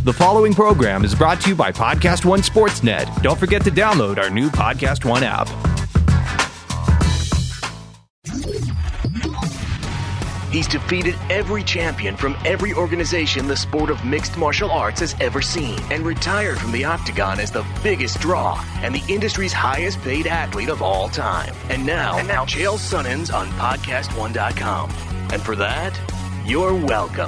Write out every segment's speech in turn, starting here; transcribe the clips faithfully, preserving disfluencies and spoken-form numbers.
The following program is brought to you by Podcast One Sportsnet. Don't forget to download our new Podcast One app. He's defeated every champion from every organization the sport of mixed martial arts has ever seen and retired from the octagon as the biggest draw and the industry's highest paid athlete of all time. And now, and now Chael Sonnen's on podcast one dot com. And for that, you're welcome.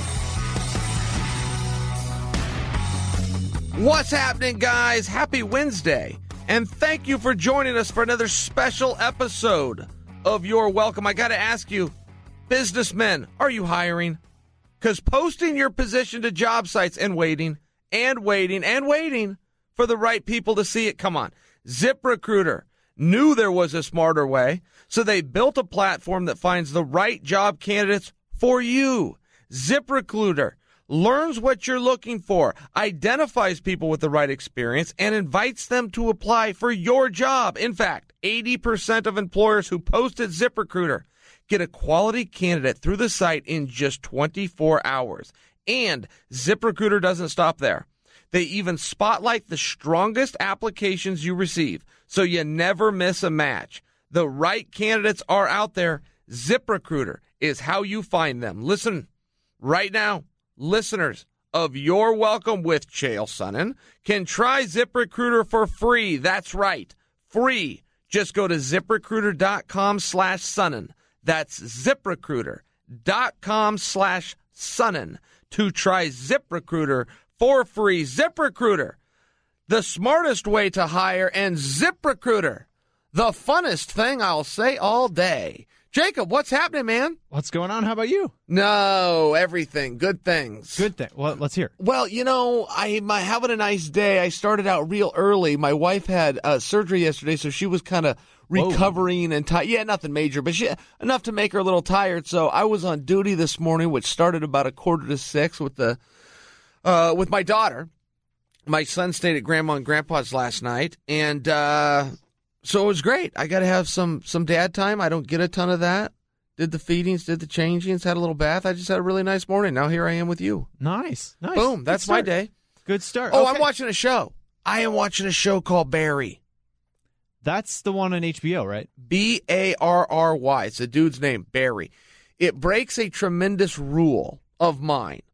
What's happening, guys? Happy Wednesday. And thank you for joining us for another special episode of You're Welcome. I got to ask you, businessmen, are you hiring? Because posting your position to job sites and waiting and waiting and waiting for the right people to see it. Come on. ZipRecruiter knew there was a smarter way, so they built a platform that finds the right job candidates for you. ZipRecruiter learns what you're looking for, identifies people with the right experience, and invites them to apply for your job. In fact, eighty percent of employers who posted ZipRecruiter get a quality candidate through the site in just twenty-four hours. And ZipRecruiter doesn't stop there. They even spotlight the strongest applications you receive, so you never miss a match. The right candidates are out there. ZipRecruiter is how you find them. Listen, right now, listeners of You're Welcome with Chael Sonnen can try ZipRecruiter for free. That's right, free. Just go to ZipRecruiter.com slash Sonnen. That's ZipRecruiter.com slash Sonnen to try ZipRecruiter for free. ZipRecruiter, the smartest way to hire, and ZipRecruiter, the funnest thing I'll say all day. Jacob, what's happening, man? What's going on? How about you? No, everything. Good things. Good thing. Well, let's hear. Well, you know, I'm having a nice day. I started out real early. My wife had uh, surgery yesterday, so she was kind of recovering Whoa. and tired. Yeah, nothing major, but she, enough to make her a little tired. So I was on duty this morning, which started about a quarter to six with the uh, with my daughter. My son stayed at Grandma and Grandpa's last night, and uh, so it was great. I got to have some some dad time. I don't get a ton of that. Did the feedings, did the changings, had a little bath. I just had a really nice morning. Now here I am with you. Nice. Nice. Boom. That's my day. Good start. Oh, okay. I'm watching a show. I am watching a show called Barry. That's the one on H B O, right? B A R R Y. It's a dude's name, Barry. It breaks a tremendous rule of mine.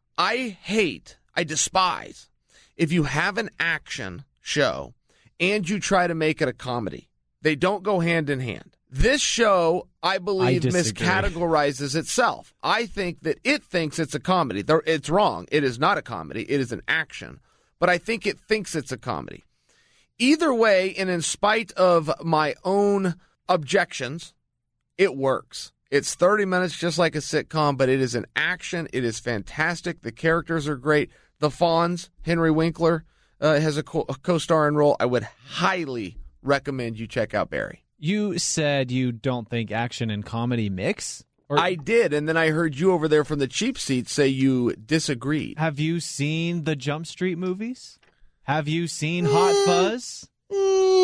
I hate, I despise, if you have an action show and you try to make it a comedy. They don't go hand in hand. This show, I believe, I miscategorizes itself. I think that it thinks it's a comedy. It's wrong. It is not a comedy. It is an action. But I think it thinks it's a comedy. Either way, and in spite of my own objections, it works. It's thirty minutes just like a sitcom, but it is an action. It is fantastic. The characters are great. The Fonz, Henry Winkler, uh, has a, co- a co-starring role. I would highly recommend you check out Barry. You said you don't think action and comedy mix? Or I did, and then I heard you over there from the cheap seat say you disagreed. Have you seen the Jump Street movies? Have you seen Hot Fuzz? Yeah,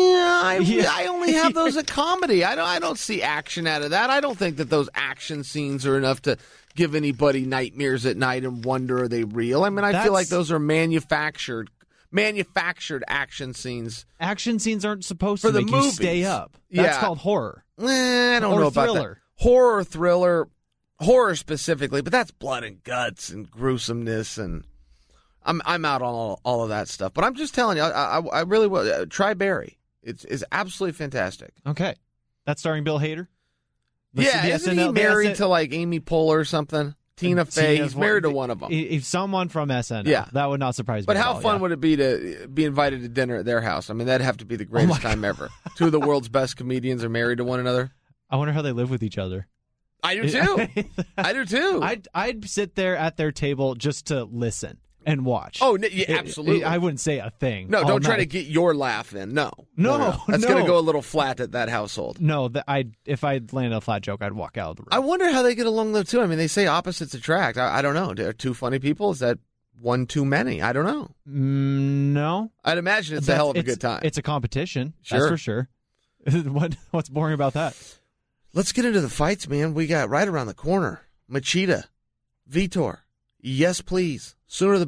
I, Yeah. I only have those at comedy. I don't. I don't see action out of that. I don't think that those action scenes are enough to give anybody nightmares at night and wonder are they real. I mean, I That's- feel like those are manufactured, manufactured action scenes. Action scenes aren't supposed For to the make movies. you stay up. That's Yeah. called horror. Eh, I don't Or know about thriller. that. Horror, thriller, horror specifically, but that's blood and guts and gruesomeness, and I'm I'm out on all, all of that stuff. But I'm just telling you, I I, I really will uh, try Barry. It's is absolutely fantastic. Okay. That's starring Bill Hader? The- Yeah, the isn't S N L he married the S N to like Amy Poehler or something? Tina Fey. Tina's He's married to one- one of them. If someone from S N L, Yeah. that would not surprise me. But at how all, fun yeah. would it be to be invited to dinner at their house? I mean, that'd have to be the greatest my time ever. Two of the world's best comedians are married to one another. I wonder how they live with each other. I do too. I do too. I'd I'd sit there at their table just to listen and watch. Oh, n- yeah, It- absolutely. I wouldn't say a thing. No, all don't try to night. get your laugh in. No. No, That's no. going to go a little flat at that household. No, that I if I land a flat joke, I'd walk out of the room. I wonder how they get along, though, too. I mean, they say opposites attract. I, I don't know. Are two funny people? Is that one too many? I don't know. Mm, no, I'd imagine it's a That's- hell of a it's- good time. It's a competition. Sure. That's for sure. what What's boring about that? Let's get into the fights, man. We got right around the corner. Machida, Vitor. Yes, please. Sooner the better.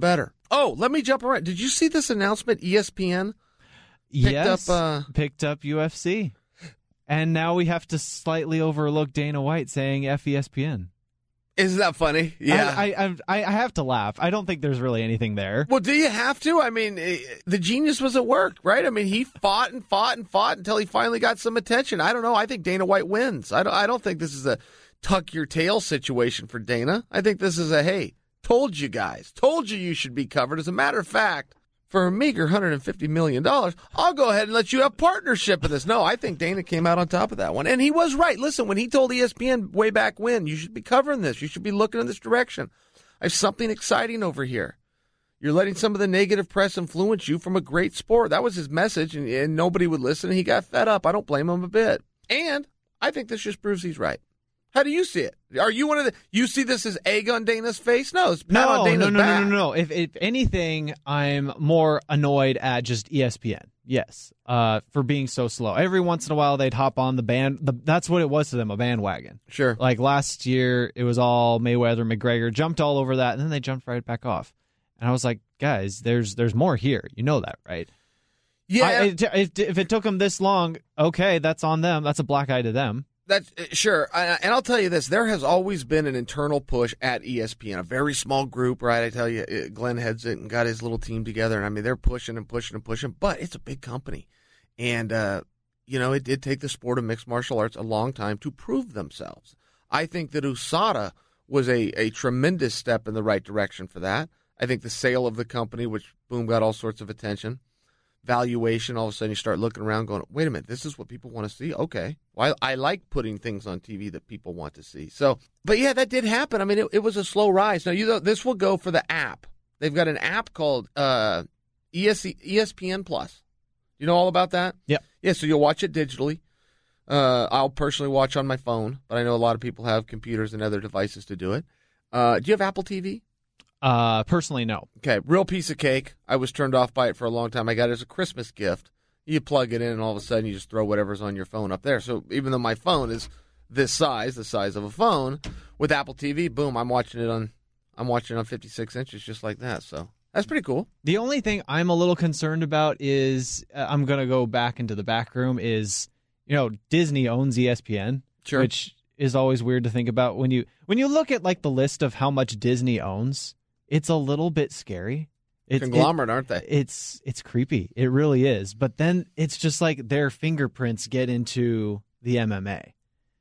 Oh, let me jump around. Did you see this announcement? E S P N picked yes, up uh, picked up U F C. And now we have to slightly overlook Dana White saying F E S P N. Isn't that funny? Yeah. I, I, I, I have to laugh. I don't think there's really anything there. Well, do you have to? I mean, eh, the genius was at work, right? I mean, he fought and fought and fought until he finally got some attention. I don't know. I think Dana White wins. I don't, I don't think this is a tuck your tail situation for Dana. I think this is a, hey, told you guys, told you you should be covered. As a matter of fact, for a meager one hundred fifty million dollars, I'll go ahead and let you have partnership in this. No, I think Dana came out on top of that one. And he was right. Listen, when he told E S P N way back when, you should be covering this. You should be looking in this direction. I have something exciting over here. You're letting some of the negative press influence you from a great sport. That was his message, and, and nobody would listen. He got fed up. I don't blame him a bit. And I think this just proves he's right. How do you see it? Are you one of the? You see this as egg on Dana's face? No, it's pat no, on Dana's no, no, back. no, no, no. If if anything, I'm more annoyed at just E S P N. Yes, uh, for being so slow. Every once in a while, they'd hop on the band. The, that's what it was to them, a bandwagon. Sure. Like last year, it was all Mayweather, McGregor, jumped all over that, and then they jumped right back off. And I was like, guys, there's there's more here. You know that, right? Yeah. I, it, if, if it took them this long, okay, that's on them. That's a black eye to them. That's sure, and I'll tell you this: there has always been an internal push at E S P N, a very small group, right? I tell you, Glenn heads it and got his little team together, and I mean, they're pushing and pushing and pushing. But it's a big company, and uh, you know, it did take the sport of mixed martial arts a long time to prove themselves. I think that U S A D A was a a tremendous step in the right direction for that. I think the sale of the company, which boom, got all sorts of attention. Valuation, all of a sudden you start looking around going, wait a minute, this is what people want to see? Okay. Well, I, I like putting things on T V that people want to see. So, but yeah, that did happen. I mean, it, it was a slow rise. Now, you know, this will go for the app. They've got an app called uh, E S P N Plus. You know all about that? Yeah. Yeah, so you'll watch it digitally. Uh, I'll personally watch on my phone, but I know a lot of people have computers and other devices to do it. Uh, do you have Apple T V? Uh, personally, no. Okay, real piece of cake. I was turned off by it for a long time. I got it as a Christmas gift. You plug it in, and all of a sudden you just throw whatever's on your phone up there. So even though my phone is this size, the size of a phone, with Apple T V, boom, I'm watching it on I'm watching it on fifty-six inches just like that. So that's pretty cool. The only thing I'm a little concerned about is, uh, I'm going to go back into the back room, is, you know, Disney owns E S P N, Sure. which is always weird to think about. When you when you look at like the list of how much Disney owns, it's a little bit scary. It's, Conglomerate, it, aren't they? It's it's creepy. It really is. But then it's just like their fingerprints get into the M M A.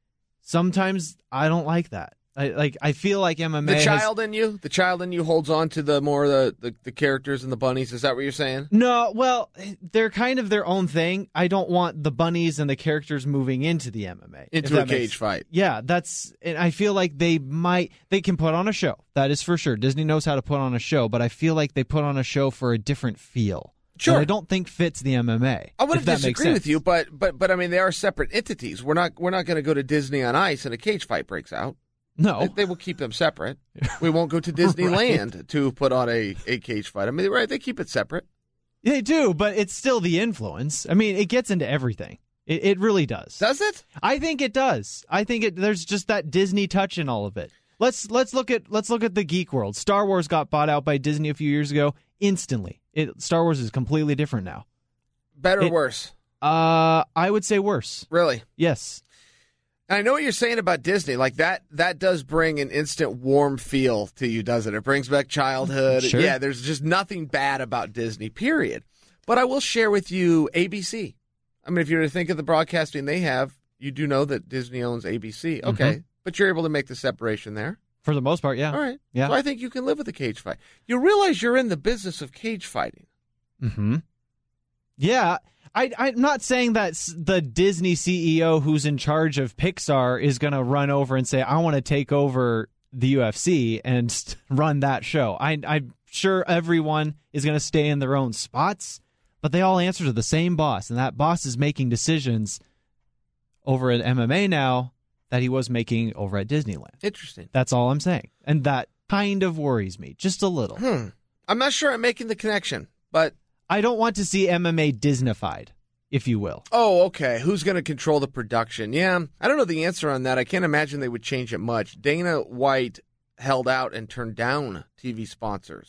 Sometimes I don't like that. I like. I feel like M M A. The has, child in you, the child in you holds on to the more the, the the characters and the bunnies. Is that what you're saying? No, well, they're kind of their own thing. I don't want the bunnies and the characters moving into the M M A. Into a cage fight. Yeah, that's. And I feel like they might. They can put on a show. That is for sure. Disney knows how to put on a show, but I feel like they put on a show for a different feel. Sure. That I don't think fits the M M A. I wouldn't if that makes disagree sense. with you, but but but I mean they are separate entities. We're not we're not going to go to Disney on Ice and a cage fight breaks out. No. They, they will keep them separate. We won't go to Disneyland right. to put on a, a cage fight. I mean, right? They keep it separate. They do, but it's still the influence. I mean, it gets into everything. It, it really does. Does it? I think it does. I think it. There's just that Disney touch in all of it. Let's let's look at let's look at the geek world. Star Wars got bought out by Disney a few years ago. Instantly, it Star Wars is completely different now. Better or it, worse? Uh, I would say worse. Really? Yes. I know what you're saying about Disney. Like that, that does bring an instant warm feel to you, doesn't it? It brings back childhood. Sure. Yeah, there's just nothing bad about Disney, period. But I will share with you A B C. I mean, if you were to think of the broadcasting they have, you do know that Disney owns A B C. Okay, mm-hmm. But you're able to make the separation there. For the most part, yeah. All right. Yeah. So I think you can live with a cage fight. You realize you're in the business of cage fighting. Mm-hmm. Yeah. I, I'm not saying that the Disney C E O who's in charge of Pixar is going to run over and say, I want to take over the U F C and run that show. I, I'm sure everyone is going to stay in their own spots, but they all answer to the same boss, and that boss is making decisions over at M M A now that he was making over at Disneyland. Interesting. That's all I'm saying. And that kind of worries me, just a little. Hmm. I'm not sure I'm making the connection, but I don't want to see M M A Disneyfied, if you will. Oh, okay. Who's going to control the production? Yeah, I don't know the answer on that. I can't imagine they would change it much. Dana White held out and turned down T V sponsors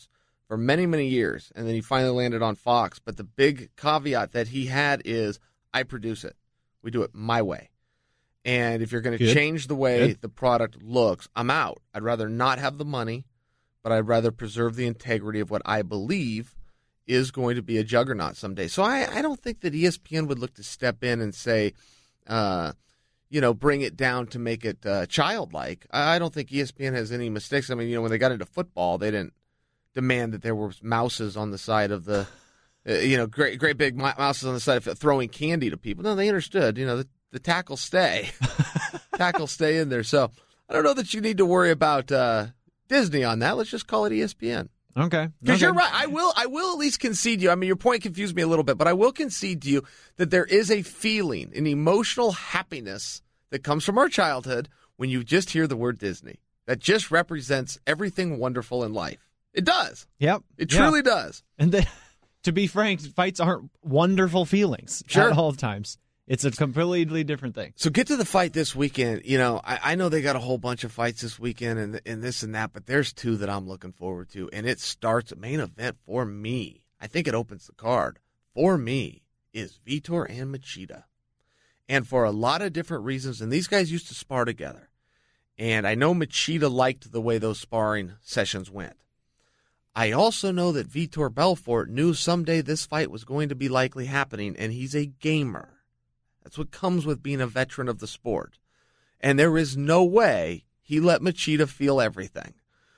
for many, many years, and then he finally landed on Fox. But the big caveat that he had is, I produce it. We do it my way. And if you're going to change the way Good. the product looks, I'm out. I'd rather not have the money, but I'd rather preserve the integrity of what I believe is going to be a juggernaut someday. So I, I don't think that E S P N would look to step in and say, uh, you know, bring it down to make it uh, childlike. I, I don't think E S P N has any mistakes. I mean, you know, when they got into football, they didn't demand that there were mouses on the side of the, uh, you know, great great big mouses on the side of throwing candy to people. No, they understood, you know, the, the tackles stay. tackles stay in there. So I don't know that you need to worry about uh, Disney on that. Let's just call it E S P N. Okay. Because okay. you're right. I will I will at least concede you. I mean, your point confused me a little bit, but I will concede to you that there is a feeling, an emotional happiness that comes from our childhood when you just hear the word Disney. That just represents everything wonderful in life. It does. Yep. It truly yeah. does. And then, to be frank, fights aren't wonderful feelings sure. at all times. It's a completely different thing. So get to the fight this weekend. You know, I, I know they got a whole bunch of fights this weekend and, and this and that, but there's two that I'm looking forward to, and it starts a main event for me. I think it opens the card. For me is Vitor and Machida. And for a lot of different reasons, and these guys used to spar together. And I know Machida liked the way those sparring sessions went. I also know that Vitor Belfort knew someday this fight was going to be likely happening, and he's a gamer. That's what comes with being a veteran of the sport. And there is no way he let Machida feel everything.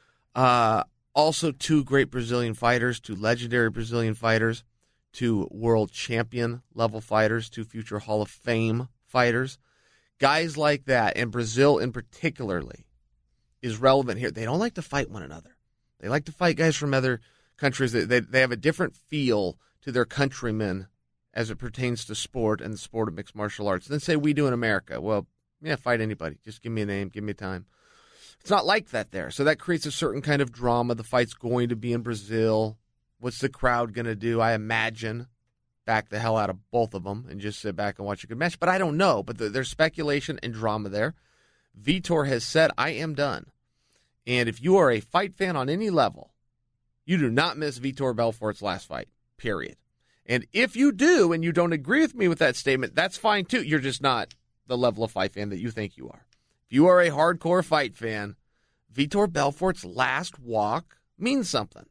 Uh, also, two great Brazilian fighters, two legendary Brazilian fighters, two world champion level fighters, two future Hall of Fame fighters. Guys like that, and Brazil in particularly, is relevant here. They don't like to fight one another. They like to fight guys from other countries. They, they, they have a different feel to their countrymen as it pertains to sport and the sport of mixed martial arts than, say, we do in America. Well, yeah, fight anybody. Just give me a name, give me time. It's not like that there. So that creates a certain kind of drama. The fight's going to be in Brazil. What's the crowd going to do? I imagine back the hell out of both of them and just sit back and watch a good match. But I don't know. But the, there's speculation and drama there. Vitor has said, I am done. And if you are a fight fan on any level, you do not miss Vitor Belfort's last fight, period. And if you do and you don't agree with me with that statement, that's fine too. You're just not the level of fight fan that you think you are. If you are a hardcore fight fan, Vitor Belfort's last walk means something.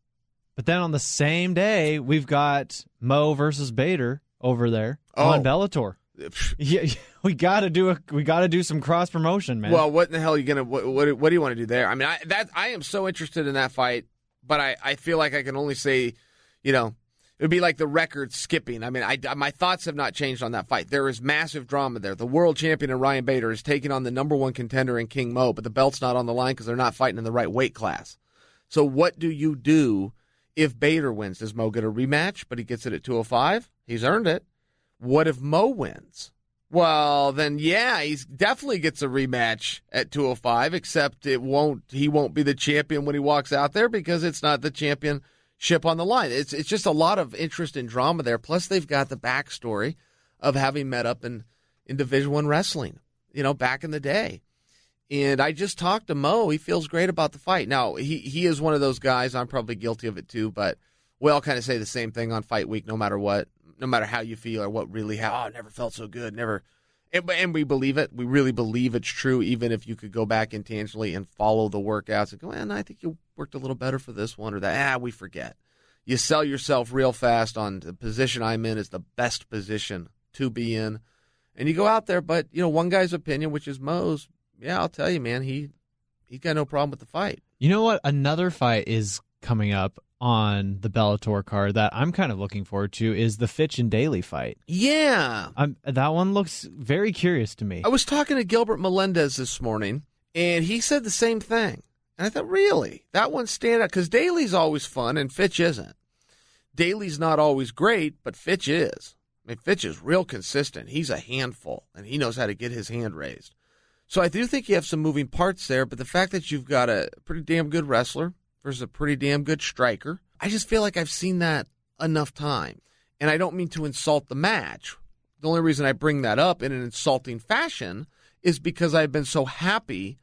But then on the same day, we've got Mo versus Bader over there oh. on Bellator. Yeah, we gotta do a we gotta do some cross promotion, man. Well, what in the hell are you gonna what what, what do you want to do there? I mean, I that I am so interested in that fight, but I, I feel like I can only say, you know, it would be like the record skipping. I mean, I, my thoughts have not changed on that fight. There is massive drama there. The world champion in Ryan Bader is taking on the number one contender in King Mo, but the belt's not on the line because they're not fighting in the right weight class. So what do you do if Bader wins? Does Mo get a rematch, but he gets it at two oh five? He's earned it. What if Mo wins? Well, then, yeah, he definitely gets a rematch at two oh five, except it won't. He won't be the champion when he walks out there because it's not the championship on the line. It's it's just a lot of interest and drama there. Plus, they've got the backstory of having met up in, in Division One wrestling, you know, back in the day. And I just talked to Mo. He feels great about the fight. Now, he, he is one of those guys. I'm probably guilty of it too, but we all kind of say the same thing on fight week, no matter what. No matter how you feel or what really happened. Oh, never felt so good. Never. And, and we believe it. We really believe it's true, even if you could go back intangibly and follow the workouts and go, man, I think you worked a little better for this one or that. Ah, we forget. You sell yourself real fast on the position I'm in is the best position to be in. And you go out there, but, you know, one guy's opinion, which is Mo's, yeah, I'll tell you, man, he, he's got no problem with the fight. You know what? Another fight is coming up on the Bellator card that I'm kind of looking forward to is the Fitch and Daly fight. Yeah. I'm, that one looks very curious to me. I was talking to Gilbert Melendez this morning, and he said the same thing. And I thought, really? That one stand out? Because Daly's always fun, and Fitch isn't. Daly's not always great, but Fitch is. I mean, Fitch is real consistent. He's a handful, and he knows how to get his hand raised. So I do think you have some moving parts there, but the fact that you've got a pretty damn good wrestler versus a pretty damn good striker, I just feel like I've seen that enough time. And I don't mean to insult the match. The only reason I bring that up in an insulting fashion is because I've been so happy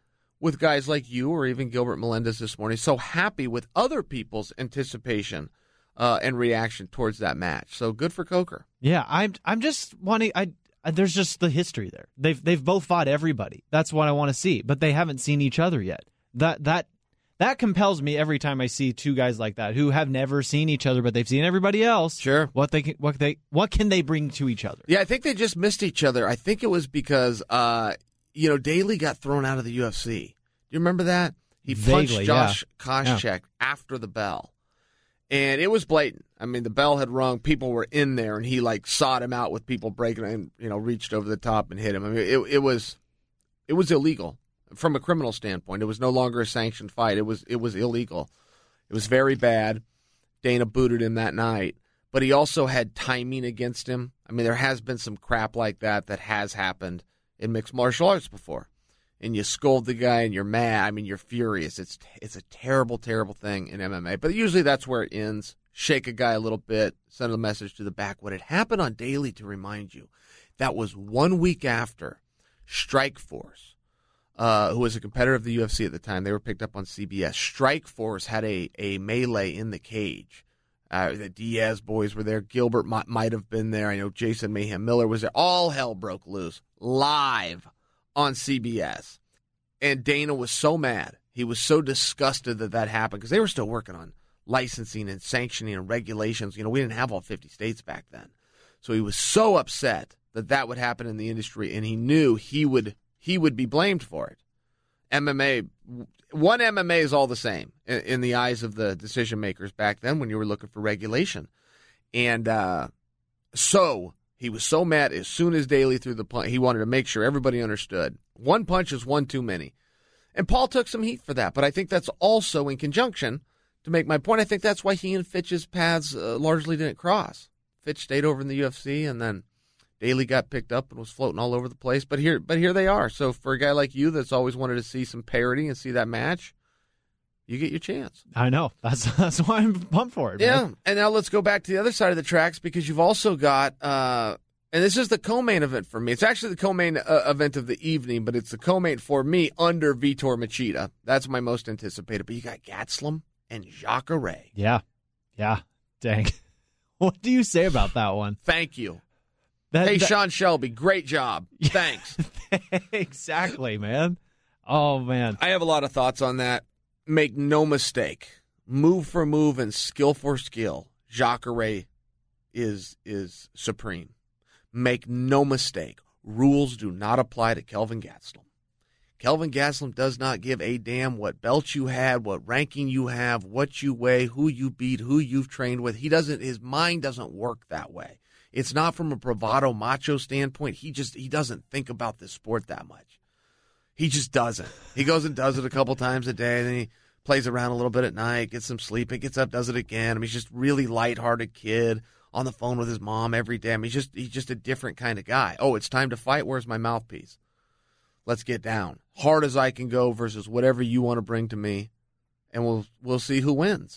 with guys like you or even Gilbert Melendez this morning, so happy with other people's anticipation uh, and reaction towards that match. So good for Coker. Yeah, I'm I'm just wanting I there's just the history there. They've they've both fought everybody. That's what I want to see, but they haven't seen each other yet. That that that compels me every time I see two guys like that who have never seen each other, but they've seen everybody else. Sure. What they can, what they what can they bring to each other? Yeah, I think they just missed each other. I think it was because uh, you know, Daly got thrown out of the U F C. Do you remember that? He punched Vaguely, Josh yeah. Koscheck Yeah. after the bell. And it was blatant. I mean, the bell had rung, people were in there, and he like sought him out with people breaking and, you know, reached over the top and hit him. I mean, it, it was it was illegal from a criminal standpoint. It was no longer a sanctioned fight. It was it was illegal. It was very bad. Dana booted him that night. But he also had timing against him. I mean, there has been some crap like that that has happened in mixed martial arts before. And you scold the guy and you're mad. I mean, you're furious. It's it's a terrible, terrible thing in M M A. But usually that's where it ends. Shake a guy a little bit, send a message to the back. What had happened on Daly, to remind you, that was one week after Strikeforce, uh, who was a competitor of the U F C at the time. They were picked up on C B S. Strikeforce had a, a melee in the cage. Uh, the Diaz boys were there. Gilbert might, might have been there. I know Jason Mayhem Miller was there. All hell broke loose live on C B S. And Dana was so mad. He was so disgusted that that happened because they were still working on licensing and sanctioning and regulations. You know, we didn't have all fifty states back then. So he was so upset that that would happen in the industry, and he knew he would he would be blamed for it. M M A, one M M A is all the same in, in the eyes of the decision makers back then when you were looking for regulation. And uh, so he was so mad as soon as Daly threw the punch, he wanted to make sure everybody understood. One punch is one too many. And Paul took some heat for that, but I think that's also in conjunction, to make my point, I think that's why he and Fitch's paths uh, largely didn't cross. Fitch stayed over in the U F C, and then Daly got picked up and was floating all over the place. But here, but here they are. So for a guy like you that's always wanted to see some parity and see that match, you get your chance. I know. That's that's why I'm pumped for it. Yeah, man. and now let's go back to the other side of the tracks, because you've also got, uh, and this is the co-main event for me. It's actually the co-main uh, event of the evening, but it's the co-main for me under Vitor Machida. That's my most anticipated. But you got Gastelum and Jacare. Yeah. Yeah. Dang. What do you say about that one? Thank you. That, hey, that, Sean Shelby, great job. Thanks. Exactly, man. Oh, man. I have a lot of thoughts on that. Make no mistake. Move for move and skill for skill, Jacare is is supreme. Make no mistake. Rules do not apply to Kelvin Gastelum. Kelvin Gastelum does not give a damn what belt you had, what ranking you have, what you weigh, who you beat, who you've trained with. He doesn't. His mind doesn't work that way. It's not from a bravado macho standpoint. He just he doesn't think about this sport that much. He just doesn't. He goes and does it a couple times a day, and then he plays around a little bit at night, gets some sleep, and gets up, does it again. I mean, he's just really lighthearted kid on the phone with his mom every day. I mean, he's just he's just a different kind of guy. Oh, it's time to fight. Where's my mouthpiece? Let's get down. Hard as I can go versus whatever you want to bring to me, and we'll we'll see who wins.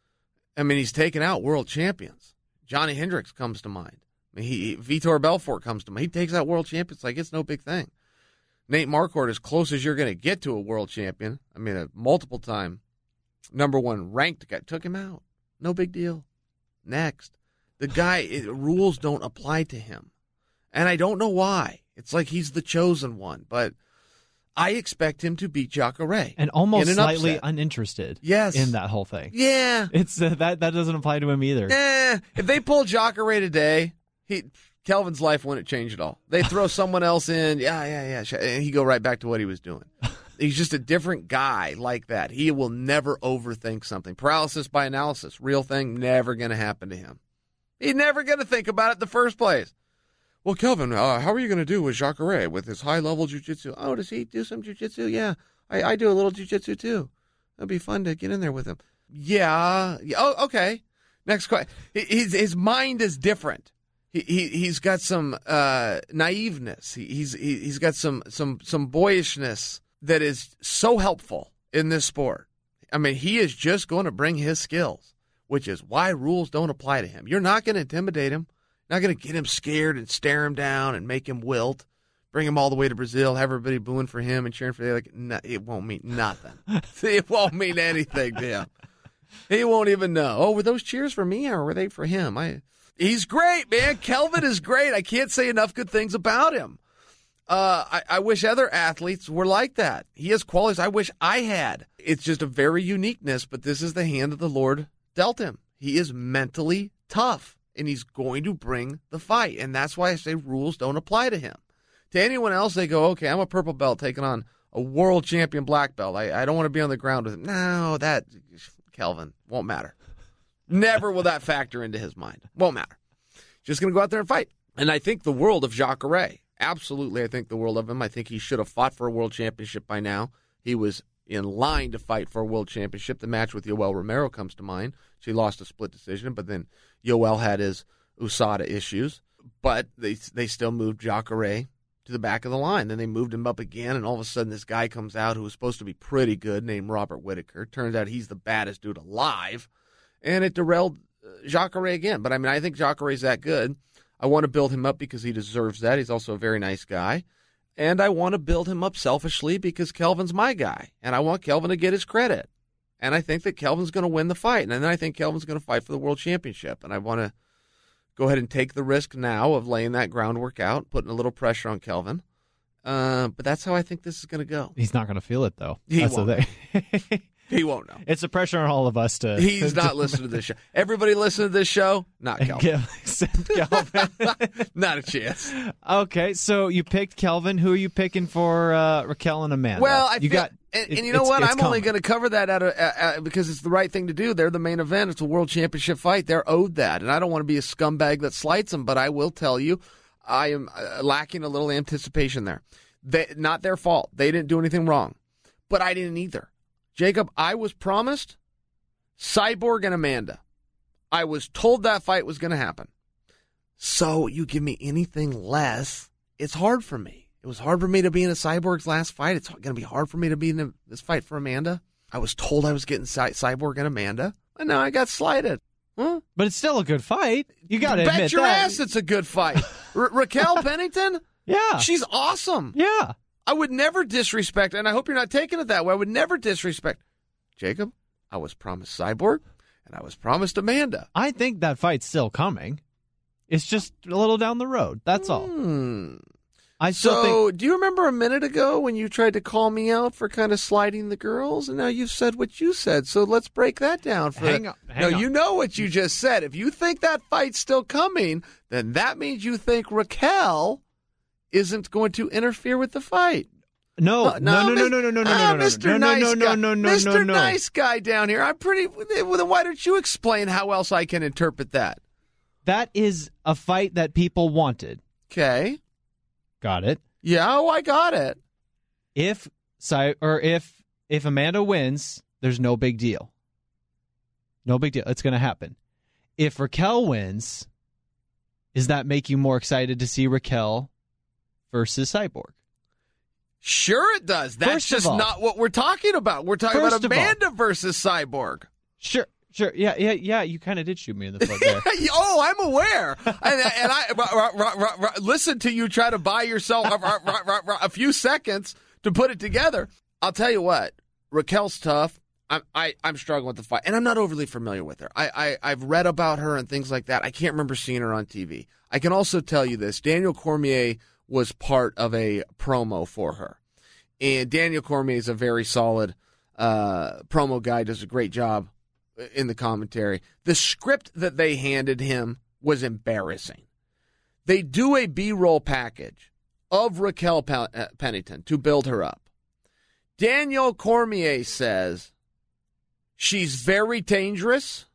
I mean, he's taken out world champions. Johnny Hendricks comes to mind. I mean, he, Vitor Belfort comes to mind. He takes out world champions like it's no big thing. Nate Marquardt, as close as you're going to get to a world champion, I mean, a multiple-time number one ranked guy, took him out. No big deal. Next. The guy, it, rules don't apply to him. And I don't know why. It's like he's the chosen one, but I expect him to beat Jacare. And almost an slightly upset. uninterested Yes. in that whole thing. Yeah. It's uh, that that doesn't apply to him either. Eh, if they pull Jacare today, he Kelvin's life wouldn't change at all. They throw someone else in, yeah, yeah, yeah, and he go right back to what he was doing. He's just a different guy like that. He will never overthink something. Paralysis by analysis, real thing, never going to happen to him. He's never going to think about it in the first place. Well, Kelvin, uh, how are you going to do with Jacare with his high-level jiu-jitsu? Oh, does he do some jiu-jitsu? Yeah, I, I do a little jiu-jitsu too. It'd be fun to get in there with him. Yeah. Oh, okay. Next question. His, his mind is different. He, he he's got some uh, naiveness. He, he's he, he's got some some some boyishness that is so helpful in this sport. I mean, he is just going to bring his skills, which is why rules don't apply to him. You're not going to intimidate him. Not going to get him scared and stare him down and make him wilt, bring him all the way to Brazil, have everybody booing for him and cheering for him. Like, no, it won't mean nothing. It won't mean anything to him. He won't even know. Oh, were those cheers for me or were they for him? I. He's great, man. Kelvin is great. I can't say enough good things about him. Uh, I, I wish other athletes were like that. He has qualities I wish I had. It's just a very uniqueness, but this is the hand that the Lord dealt him. He is mentally tough, and he's going to bring the fight, and that's why I say rules don't apply to him. To anyone else, they go, okay, I'm a purple belt taking on a world champion black belt. I, I don't want to be on the ground with him. No, that, Kelvin, won't matter. Never will that factor into his mind. Won't matter. Just going to go out there and fight. And I think the world of Jacare. Absolutely, I think the world of him. I think he should have fought for a world championship by now. He was in line to fight for a world championship. The match with Yoel Romero comes to mind. She lost a split decision, but then Yoel had his U S A D A issues. But they they still moved Jacare to the back of the line. Then they moved him up again, and all of a sudden this guy comes out who was supposed to be pretty good, named Robert Whitaker. Turns out he's the baddest dude alive, and it derailed Jacare again. But, I mean, I think Jacare's that good. I want to build him up because he deserves that. He's also a very nice guy. And I want to build him up selfishly because Kelvin's my guy. And I want Kelvin to get his credit. And I think that Kelvin's going to win the fight. And then I think Kelvin's going to fight for the world championship. And I want to go ahead and take the risk now of laying that groundwork out, putting a little pressure on Kelvin. Uh, but that's how I think this is going to go. He's not going to feel it, though. He that's won't. The thing. He won't know. It's a pressure on all of us to... He's to, not listening to this show. Everybody listen to this show? Not Kelvin. Except Kelvin. Not a chance. Okay, so you picked Kelvin. Who are you picking for uh, Raquel and Amanda? Well, I you feel, got, and, it, and you know it's, what? it's I'm coming. only going to cover that at a, at, at, because it's the right thing to do. They're the main event. It's a world championship fight. They're owed that. And I don't want to be a scumbag that slights them, but I will tell you, I am uh, lacking a little anticipation there. They, not their fault. They didn't do anything wrong. But I didn't either. Jacob, I was promised Cyborg and Amanda. I was told that fight was going to happen. So you give me anything less, it's hard for me. It was hard for me to be in a Cyborg's last fight. It's going to be hard for me to be in a, this fight for Amanda. I was told I was getting Cy- Cyborg and Amanda, and now I got slighted. Huh? But it's still a good fight. You got to Bet admit your that. ass it's a good fight. Ra- Raquel Pennington? Yeah. She's awesome. Yeah. I would never disrespect, and I hope you're not taking it that way. I would never disrespect. Jacob, I was promised Cyborg, and I was promised Amanda. I think that fight's still coming. It's just a little down the road. That's all. Hmm. I still So, think. do you remember a minute ago when you tried to call me out for kind of sliding the girls, and now you've said what you said? So let's break that down. For Hang on. Hang no, on. you know what you just said. If you think that fight's still coming, then that means you think Raquel isn't going to interfere with the fight. No, Uh, no, no, no, Mis- no, no, no, no, ah, no, no, Mister no, Nice no, no, guy. no, no, Mister no, no. Nice Guy down here. I'm pretty. Well, then why don't you explain how else I can interpret that? That is a fight that people wanted. Okay. Got it. Yeah. Oh, I got it. If Cy- or if if Amanda wins, there's no big deal. No big deal. It's going to happen. If Raquel wins, does that make you more excited to see Raquel versus Cyborg? Sure, it does. That's First of just all- not what we're talking about. We're talking First about of all- Amanda versus Cyborg. Sure, sure. Yeah, yeah, yeah. You kind of did shoot me in the foot there. Oh, I'm aware. and, and I r- r- r- r- listen to you try to buy yourself a, r- r- r- a few seconds to put it together. I'll tell you what. Raquel's tough. I'm, I, I'm struggling with the fight, and I'm not overly familiar with her. I, I, I've read about her and things like that. I can't remember seeing her on T V. I can also tell you this. Daniel Cormier was part of a promo for her. And Daniel Cormier is a very solid uh, promo guy, does a great job in the commentary. The script that they handed him was embarrassing. They do a B-roll package of Raquel Pennington to build her up. Daniel Cormier says she's very dangerous,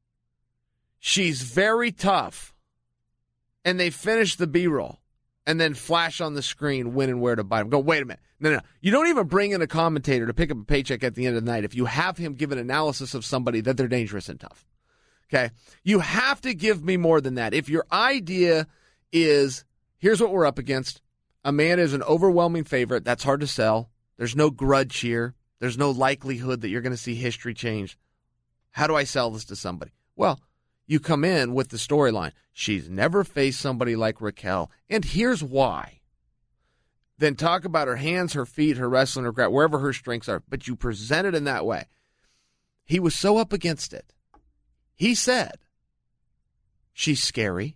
she's very tough, and they finish the B-roll. And then flash on the screen when and where to buy them. Go, wait a minute. No, no. You don't even bring in a commentator to pick up a paycheck at the end of the night if you have him give an analysis of somebody that they're dangerous and tough. Okay? You have to give me more than that. If your idea is, here's what we're up against. Amanda is an overwhelming favorite. That's hard to sell. There's no grudge here. There's no likelihood that you're going to see history change. How do I sell this to somebody? Well, you come in with the storyline. She's never faced somebody like Raquel, and here's why. then talk about her hands, her feet, her wrestling, her grab, wherever her strengths are. But you present it in that way. He was so up against it. He said, she's scary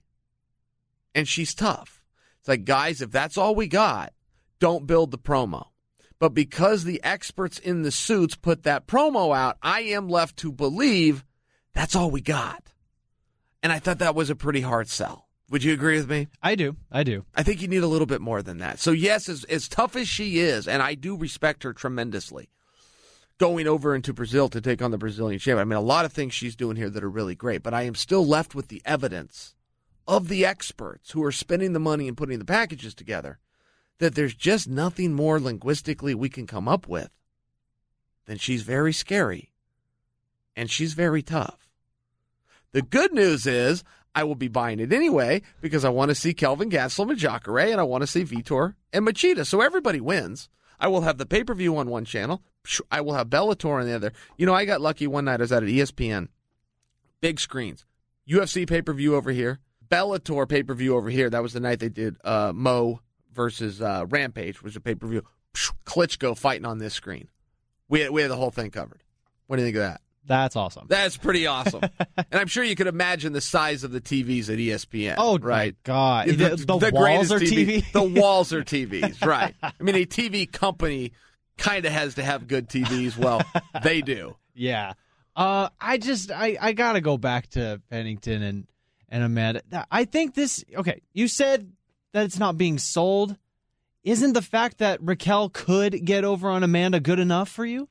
and she's tough. It's like, guys, if that's all we got, don't build the promo. But because the experts in the suits put that promo out, I am left to believe that's all we got. And I thought that was a pretty hard sell. Would you agree with me? I do. I do. I think you need a little bit more than that. So, yes, as, as tough as she is, and I do respect her tremendously, going over into Brazil to take on the Brazilian champion. I mean, a lot of things she's doing here that are really great, but I am still left with the evidence of the experts who are spending the money and putting the packages together that there's just nothing more linguistically we can come up with than she's very scary and she's very tough. The good news is I will be buying it anyway because I want to see Kelvin Gastelum and Jacare, and I want to see Vitor and Machida. So everybody wins. I will have the pay-per-view on one channel. I will have Bellator on the other. You know, I got lucky one night. I was at E S P N. Big screens. U F C pay-per-view over here. Bellator pay-per-view over here. That was the night they did uh, Mo versus uh, Rampage, which was a pay-per-view. Klitschko fighting on this screen. We had, we had the whole thing covered. What do you think of that? That's awesome. That's pretty awesome. And I'm sure you could imagine the size of the T Vs at E S P N. Oh, right? My God. The, The, the, the walls are T V. T V? The walls are T Vs, right. I mean, a T V company kind of has to have good T Vs. Well, they do. Yeah. Uh, I just, I, I got to go back to Pennington and, and Amanda. I think this, okay, you said that it's not being sold. Isn't the fact that Raquel could get over on Amanda good enough for you?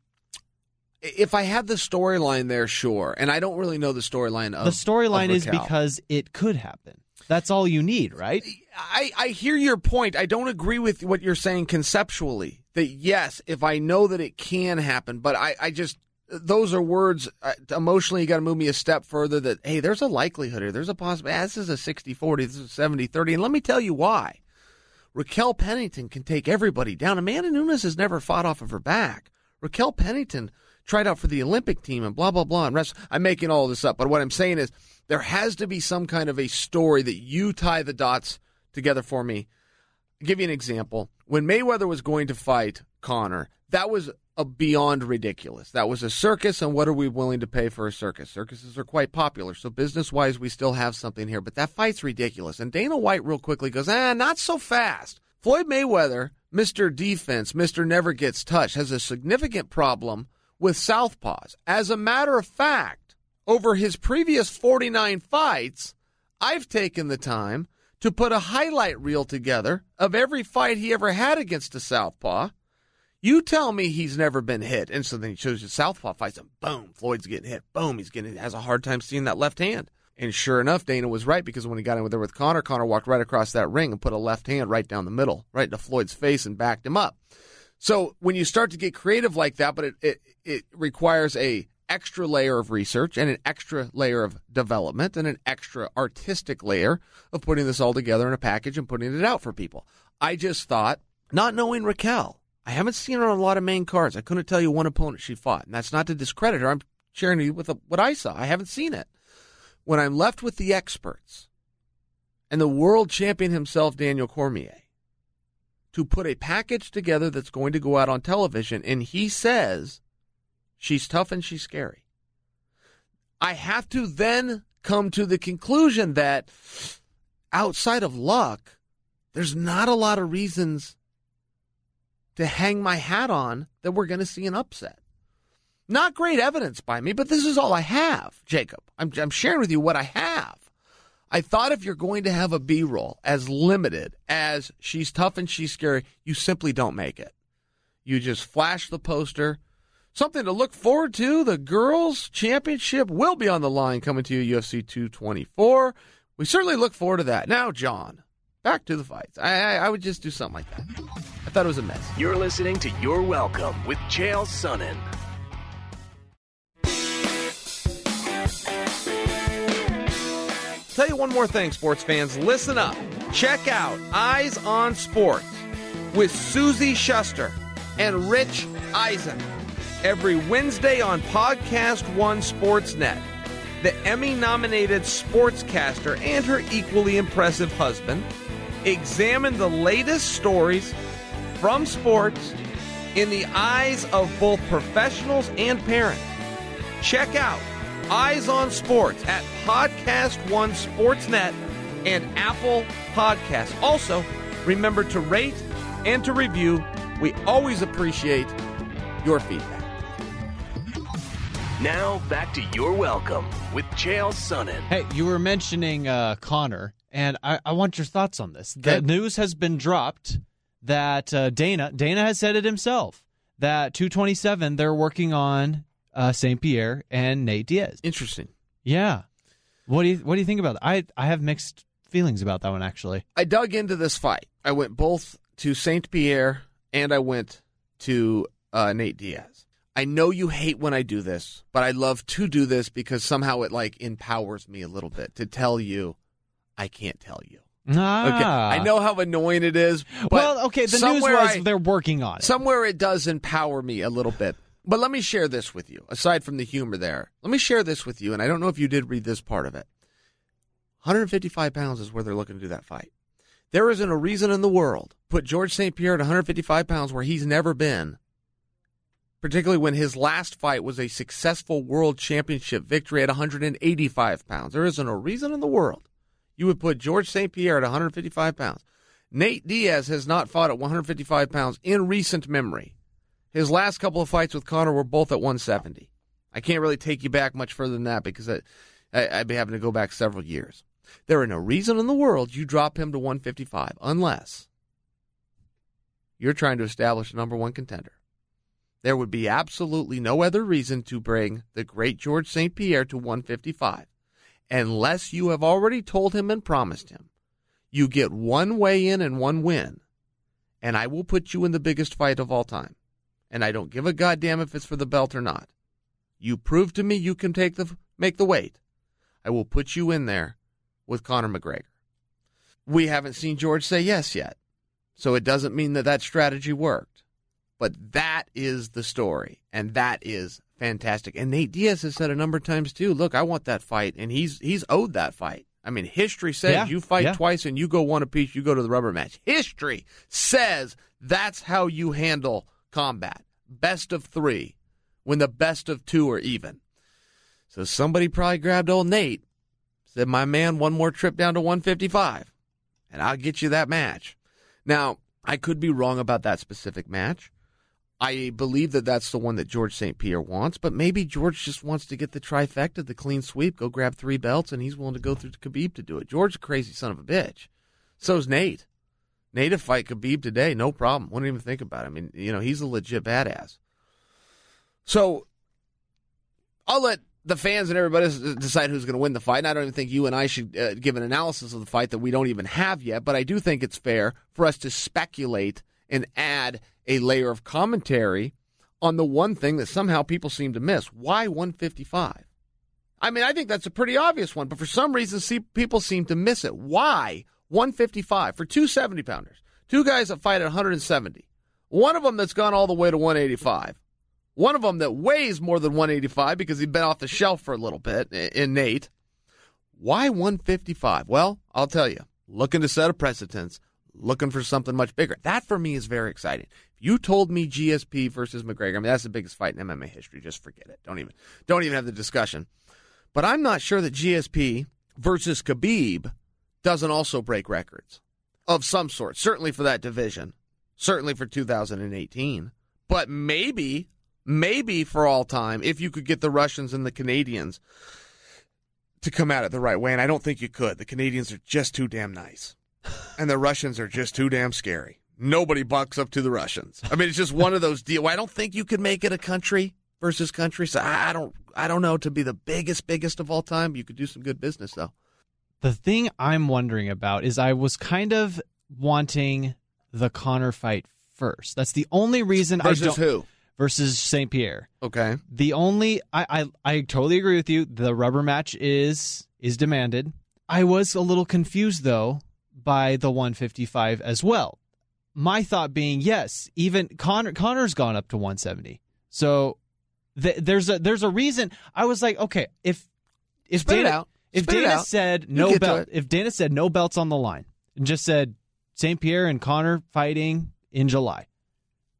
If I had the storyline there, sure. And I don't really know the storyline of The storyline of is Raquel. because it could happen. That's all you need, right? I, I hear your point. I don't agree with what you're saying conceptually. That, yes, if I know that it can happen, but I, I just, those are words, uh, emotionally you got to move me a step further that, hey, there's a likelihood here. There's a possibility. Ah, this is a sixty forty. This is a seventy thirty. And let me tell you why. Raquel Pennington can take everybody down. Amanda Nunes has never fought off of her back. Raquel Pennington tried out for the Olympic team and blah, blah, blah. And rest. I'm making all this up. But what I'm saying is there has to be some kind of a story that you tie the dots together for me. I'll give you an example. When Mayweather was going to fight Conor, that was a beyond ridiculous. That was a circus, and what are we willing to pay for a circus? Circuses are quite popular, so business-wise, we still have something here. But that fight's ridiculous. And Dana White real quickly goes, ah, not so fast. Floyd Mayweather, Mister Defense, Mister Never Gets Touched, has a significant problem with southpaws. As a matter of fact, over his previous forty-nine fights, I've taken the time to put a highlight reel together of every fight he ever had against a southpaw. You tell me he's never been hit. And so then he shows you southpaw fights, and boom, Floyd's getting hit. Boom, he's getting has a hard time seeing that left hand. And sure enough, Dana was right, because when he got in there with Conor, Conor walked right across that ring and put a left hand right down the middle, right into Floyd's face, and backed him up. So when you start to get creative like that, but it, it, it requires a extra layer of research and an extra layer of development and an extra artistic layer of putting this all together in a package and putting it out for people. I just thought, not knowing Raquel, I haven't seen her on a lot of main cards. I couldn't tell you one opponent she fought, and that's not to discredit her. I'm sharing you with what I saw. I haven't seen it. When I'm left with the experts and the world champion himself, Daniel Cormier, to put a package together that's going to go out on television, and he says she's tough and she's scary, I have to then come to the conclusion that outside of luck, there's not a lot of reasons to hang my hat on that we're going to see an upset. Not great evidence by me, but this is all I have, Jacob. I'm, I'm sharing with you what I have. I thought if you're going to have a B-roll as limited as she's tough and she's scary, you simply don't make it. You just flash the poster. Something to look forward to. The Girls' Championship will be on the line coming to you, U F C two twenty-four. We certainly look forward to that. Now, John, back to the fights. I, I, I would just do something like that. I thought it was a mess. You're listening to You're Welcome with Chael Sonnen. Tell you one more thing, sports fans. Listen up. Check out Eyes on Sports with Susie Shuster and Rich Eisen every Wednesday on Podcast One Sportsnet. The Emmy-nominated sportscaster and her equally impressive husband examine the latest stories from sports in the eyes of both professionals and parents. Check out Eyes on Sports at Podcast One Sportsnet and Apple Podcasts. Also, remember to rate and to review. We always appreciate your feedback. Now, back to Your Welcome with Chael Sonnen. Hey, you were mentioning uh, Conor, and I, I want your thoughts on this. The Okay. news has been dropped that uh, Dana, Dana has said it himself, that two twenty-seven, they're working on uh, Saint Pierre and Nate Diaz. Interesting. Yeah. What do you What do you think about that? I, I have mixed feelings about that one, actually. I dug into this fight. I went both to Saint Pierre and I went to uh, Nate Diaz. I know you hate when I do this, but I love to do this because somehow it like empowers me a little bit to tell you I can't tell you. Ah. Okay, I know how annoying it is. But Well, okay, the news somewhere was I- they're working on it. Somewhere it does empower me a little bit. But let me share this with you, aside from the humor there. Let me share this with you, and I don't know if you did read this part of it. one fifty-five pounds is where they're looking to do that fight. There isn't a reason in the world put George Saint Pierre at one fifty-five pounds where he's never been, particularly when his last fight was a successful world championship victory at one eighty-five pounds. There isn't a reason in the world you would put George Saint Pierre at one fifty-five pounds. Nate Diaz has not fought at one fifty-five pounds in recent memory. His last couple of fights with Conor were both at one seventy. I can't really take you back much further than that because I, I, I'd be having to go back several years. There ain't no reason in the world you drop him to one fifty-five unless you're trying to establish a number one contender. There would be absolutely no other reason to bring the great George Saint Pierre to one fifty-five unless you have already told him and promised him you get one weigh-in and one win, and I will put you in the biggest fight of all time. And I don't give a goddamn if it's for the belt or not. You prove to me you can take the make the weight. I will put you in there with Conor McGregor. We haven't seen George say yes yet, so it doesn't mean that that strategy worked. But that is the story, and that is fantastic. And Nate Diaz has said a number of times, too, look, I want that fight, and he's he's owed that fight. I mean, history says Yeah, you fight yeah. twice and you go one apiece, you go to the rubber match. History says that's how you handle combat. Best of three, when the best of two are even. So somebody probably grabbed old Nate, said, my man, one more trip down to one fifty-five, and I'll get you that match. Now, I could be wrong about that specific match. I believe that that's the one that George Saint Pierre wants, but maybe George just wants to get the trifecta, the clean sweep, go grab three belts, and he's willing to go through to Khabib to do it. George's a crazy son of a bitch. So's Nate. Nate would fight Khabib today, no problem. Wouldn't even think about it. I mean, you know, he's a legit badass. So I'll let the fans and everybody decide who's going to win the fight. And I don't even think you and I should uh, give an analysis of the fight that we don't even have yet, but I do think it's fair for us to speculate and add a layer of commentary on the one thing that somehow people seem to miss. Why one fifty-five? I mean, I think that's a pretty obvious one, but for some reason, see, people seem to miss it. Why one fifty-five for two seventy-pounders? Two guys that fight at one seventy. One of them that's gone all the way to one eighty-five. One of them that weighs more than one eighty-five because he's been off the shelf for a little bit, in Nate. Why one fifty-five? Well, I'll tell you, looking to set a precedence, looking for something much bigger. That, for me, is very exciting. If you told me G S P versus McGregor, I mean, that's the biggest fight in M M A history. Just forget it. Don't even, don't even have the discussion. But I'm not sure that G S P versus Khabib doesn't also break records of some sort, certainly for that division, certainly for two thousand eighteen. But maybe, maybe for all time, if you could get the Russians and the Canadians to come at it the right way, and I don't think you could. The Canadians are just too damn nice. And the Russians are just too damn scary. Nobody bucks up to the Russians. I mean, it's just one of those deals. I don't think you could make it a country versus country. So I don't, I don't know, to be the biggest, biggest of all time. You could do some good business, though. The thing I'm wondering about is I was kind of wanting the Conor fight first. That's the only reason I don't. Versus who? Versus Saint Pierre. Okay. The only I, I I totally agree with you. The rubber match is is demanded. I was a little confused though by the one fifty-five as well. My thought being, yes, even Conor Conor's gone up to one seventy. So th- there's a there's a reason. I was like, okay, if if Spit it Dana out. if Spit it Dana out. said You no get to belt, it. if Dana said no belts on the line and just said Saint Pierre and Conor fighting in July,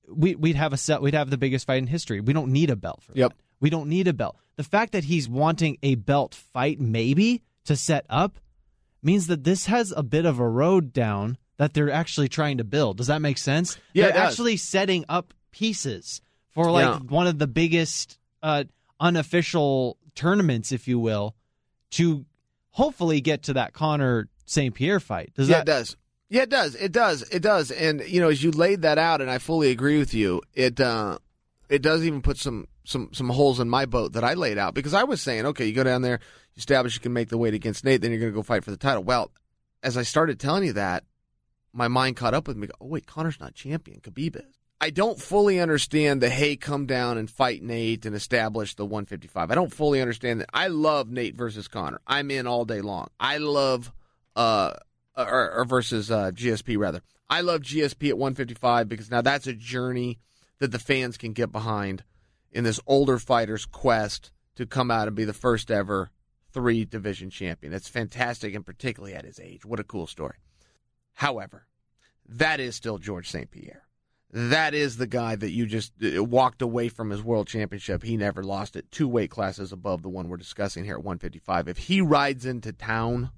we, we'd have a set, we'd have the biggest fight in history. We don't need a belt for Yep. that. We don't need a belt. The fact that he's wanting a belt fight maybe to set up means that this has a bit of a road down that they're actually trying to build. Does that make sense? Yeah, they're it does. actually setting up pieces for like Yeah. one of the biggest uh, unofficial tournaments, if you will, to hopefully get to that Conor Saint Pierre fight. Does yeah, that it does. Yeah, it does. It does. It does. And you know, as you laid that out, and I fully agree with you, it uh, it does even put some some some holes in my boat that I laid out, because I was saying, okay, you go down there, you establish you can make the weight against Nate, then you're going to go fight for the title. Well, as I started telling you that, my mind caught up with me. Oh wait, Conor's not champion. Khabib is. I don't fully understand the, hey, come down and fight Nate and establish the one fifty-five. I don't fully understand that. I love Nate versus Conor. I'm in all day long. I love, uh, or, or versus uh, G S P, rather. I love G S P at one fifty-five because now that's a journey that the fans can get behind in this older fighter's quest to come out and be the first ever three-division champion. It's fantastic, and particularly at his age. What a cool story. However, that is still George Saint Pierre. That is the guy that you just walked away from his world championship. He never lost it. Two weight classes above the one we're discussing here at one fifty-five. If he rides into town,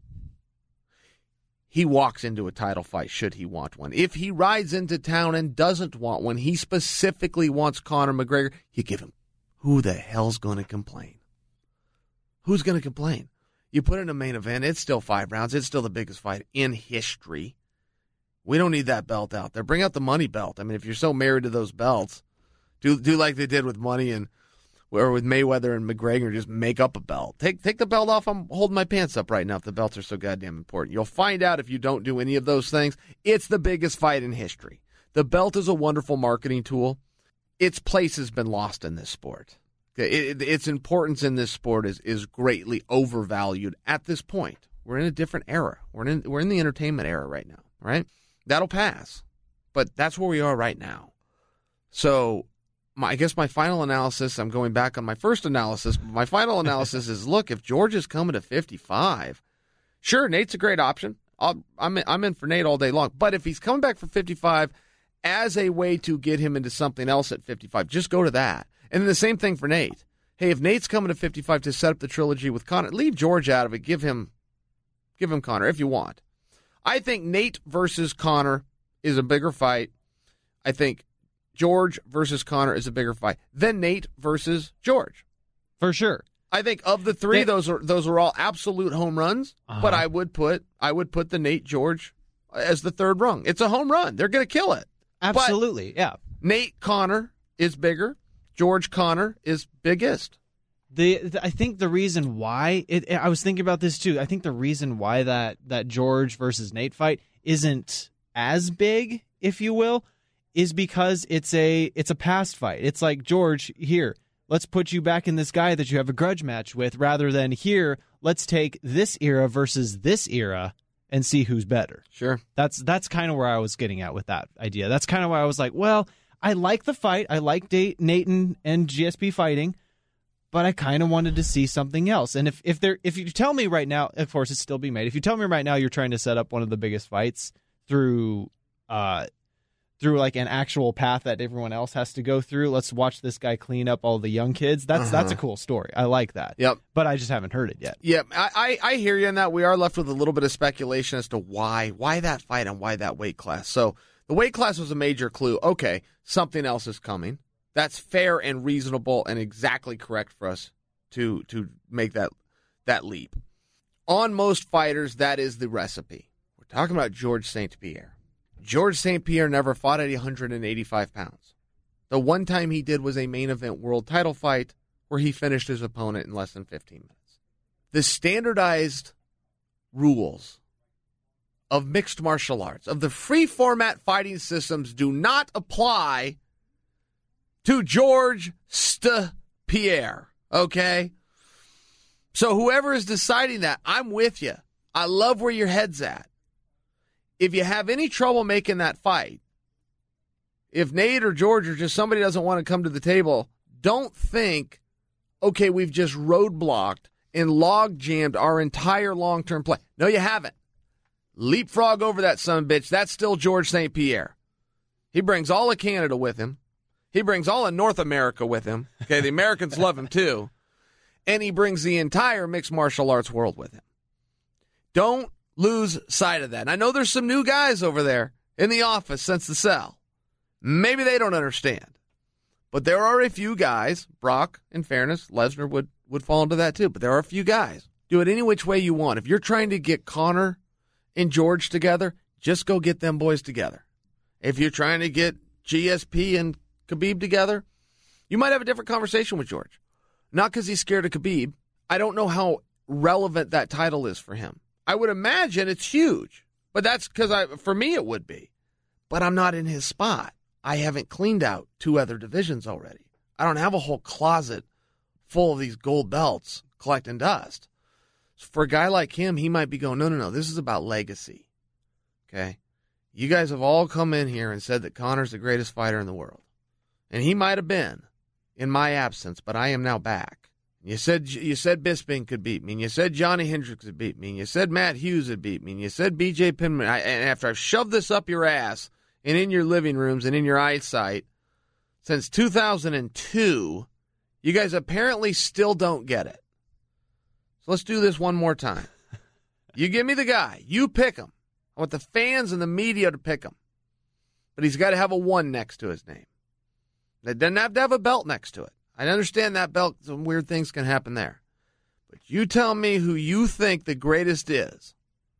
he walks into a title fight should he want one. If he rides into town and doesn't want one, he specifically wants Conor McGregor, you give him. Who the hell's going to complain? Who's going to complain? You put in a main event, it's still five rounds. It's still the biggest fight in history. We don't need that belt out there. Bring out the money belt. I mean, if you're so married to those belts, do do like they did with Money and or with Mayweather and McGregor, just make up a belt. Take take the belt off. I'm holding my pants up right now if the belts are so goddamn important. You'll find out if you don't do any of those things. It's the biggest fight in history. The belt is a wonderful marketing tool. Its place has been lost in this sport. It, it, its importance in this sport is is greatly overvalued at this point. We're in a different era. We're in we're in the entertainment era right now, right? That'll pass, but that's where we are right now. So my, I guess my final analysis, I'm going back on my first analysis, but my final analysis is, look, if George is coming to fifty-five, sure, Nate's a great option. I'll, I'm, in, I'm in for Nate all day long. But if he's coming back for fifty-five as a way to get him into something else at fifty-five, just go to that. And then the same thing for Nate. Hey, if Nate's coming to fifty-five to set up the trilogy with Conor, leave George out of it. Give him, give him Conor if you want. I think Nate versus Conor is a bigger fight. I think George versus Conor is a bigger fight than Nate versus George. for sure. I think of the three, They- those are those are all absolute home runs. Uh-huh. But I would put I would put the Nate George as the third rung. It's a home run. They're going to kill it. Absolutely, yeah. Nate Conor is bigger. George Conor is biggest. The, the I think the reason why it, I was thinking about this too. I think the reason why that that George versus Nate fight isn't as big, if you will, is because it's a it's a past fight. It's like, George, here, let's put you back in this guy that you have a grudge match with, rather than here, let's take this era versus this era and see who's better. Sure. That's that's kind of where I was getting at with that idea. That's kind of why I was like, well, I like the fight. I like Nate, Nate and, and G S P fighting, but I kind of wanted to see something else. And if if there if you tell me right now, of course it's still being made. If you tell me right now you're trying to set up one of the biggest fights through uh through like an actual path that everyone else has to go through, let's watch this guy clean up all the young kids. That's Uh-huh. that's a cool story. I like that. Yep. But I just haven't heard it yet. Yeah, I, I, I hear you on that. We are left with a little bit of speculation as to why why that fight and why that weight class. So the weight class was a major clue. Okay, something else is coming. That's fair and reasonable and exactly correct for us to to make that that leap. On most fighters, that is the recipe. We're talking about George Saint Pierre. George Saint Pierre never fought at one hundred eighty-five pounds. The one time he did was a main event world title fight where he finished his opponent in less than fifteen minutes. The standardized rules of mixed martial arts, of the free format fighting systems, do not apply to George St. Pierre, okay? So whoever is deciding that, I'm with you. I love where your head's at. If you have any trouble making that fight, if Nate or George or just somebody doesn't want to come to the table, don't think, okay, we've just roadblocked and log jammed our entire long-term play. No, you haven't. Leapfrog over that son of a bitch. That's still George Saint Pierre. He brings all of Canada with him. He brings all of North America with him. Okay, the Americans love him too. And he brings the entire mixed martial arts world with him. Don't lose sight of that. And I know there's some new guys over there in the office since the cell. Maybe they don't understand. But there are a few guys, Brock, in fairness, Lesnar would, would fall into that too, but there are a few guys. Do it any which way you want. If you're trying to get Conor and George together, just go get them boys together. If you're trying to get G S P and Khabib together, you might have a different conversation with George. Not because he's scared of Khabib. I don't know how relevant that title is for him. I would imagine it's huge, but that's because I, for me it would be. But I'm not in his spot. I haven't cleaned out two other divisions already. I don't have a whole closet full of these gold belts collecting dust. So for a guy like him, he might be going, no, no, no, this is about legacy. Okay? You guys have all come in here and said that Conor's the greatest fighter in the world. And he might have been in my absence, but I am now back. You said you said Bisping could beat me, and you said Johnny Hendricks could beat me, and you said Matt Hughes would beat me, and you said B J Penman. I, and after I've shoved this up your ass and in your living rooms and in your eyesight since two thousand two, you guys apparently still don't get it. So let's do this one more time. You give me the guy. You pick him. I want the fans and the media to pick him. But he's got to have a one next to his name. It doesn't have to have a belt next to it. I understand that belt, some weird things can happen there. But you tell me who you think the greatest is,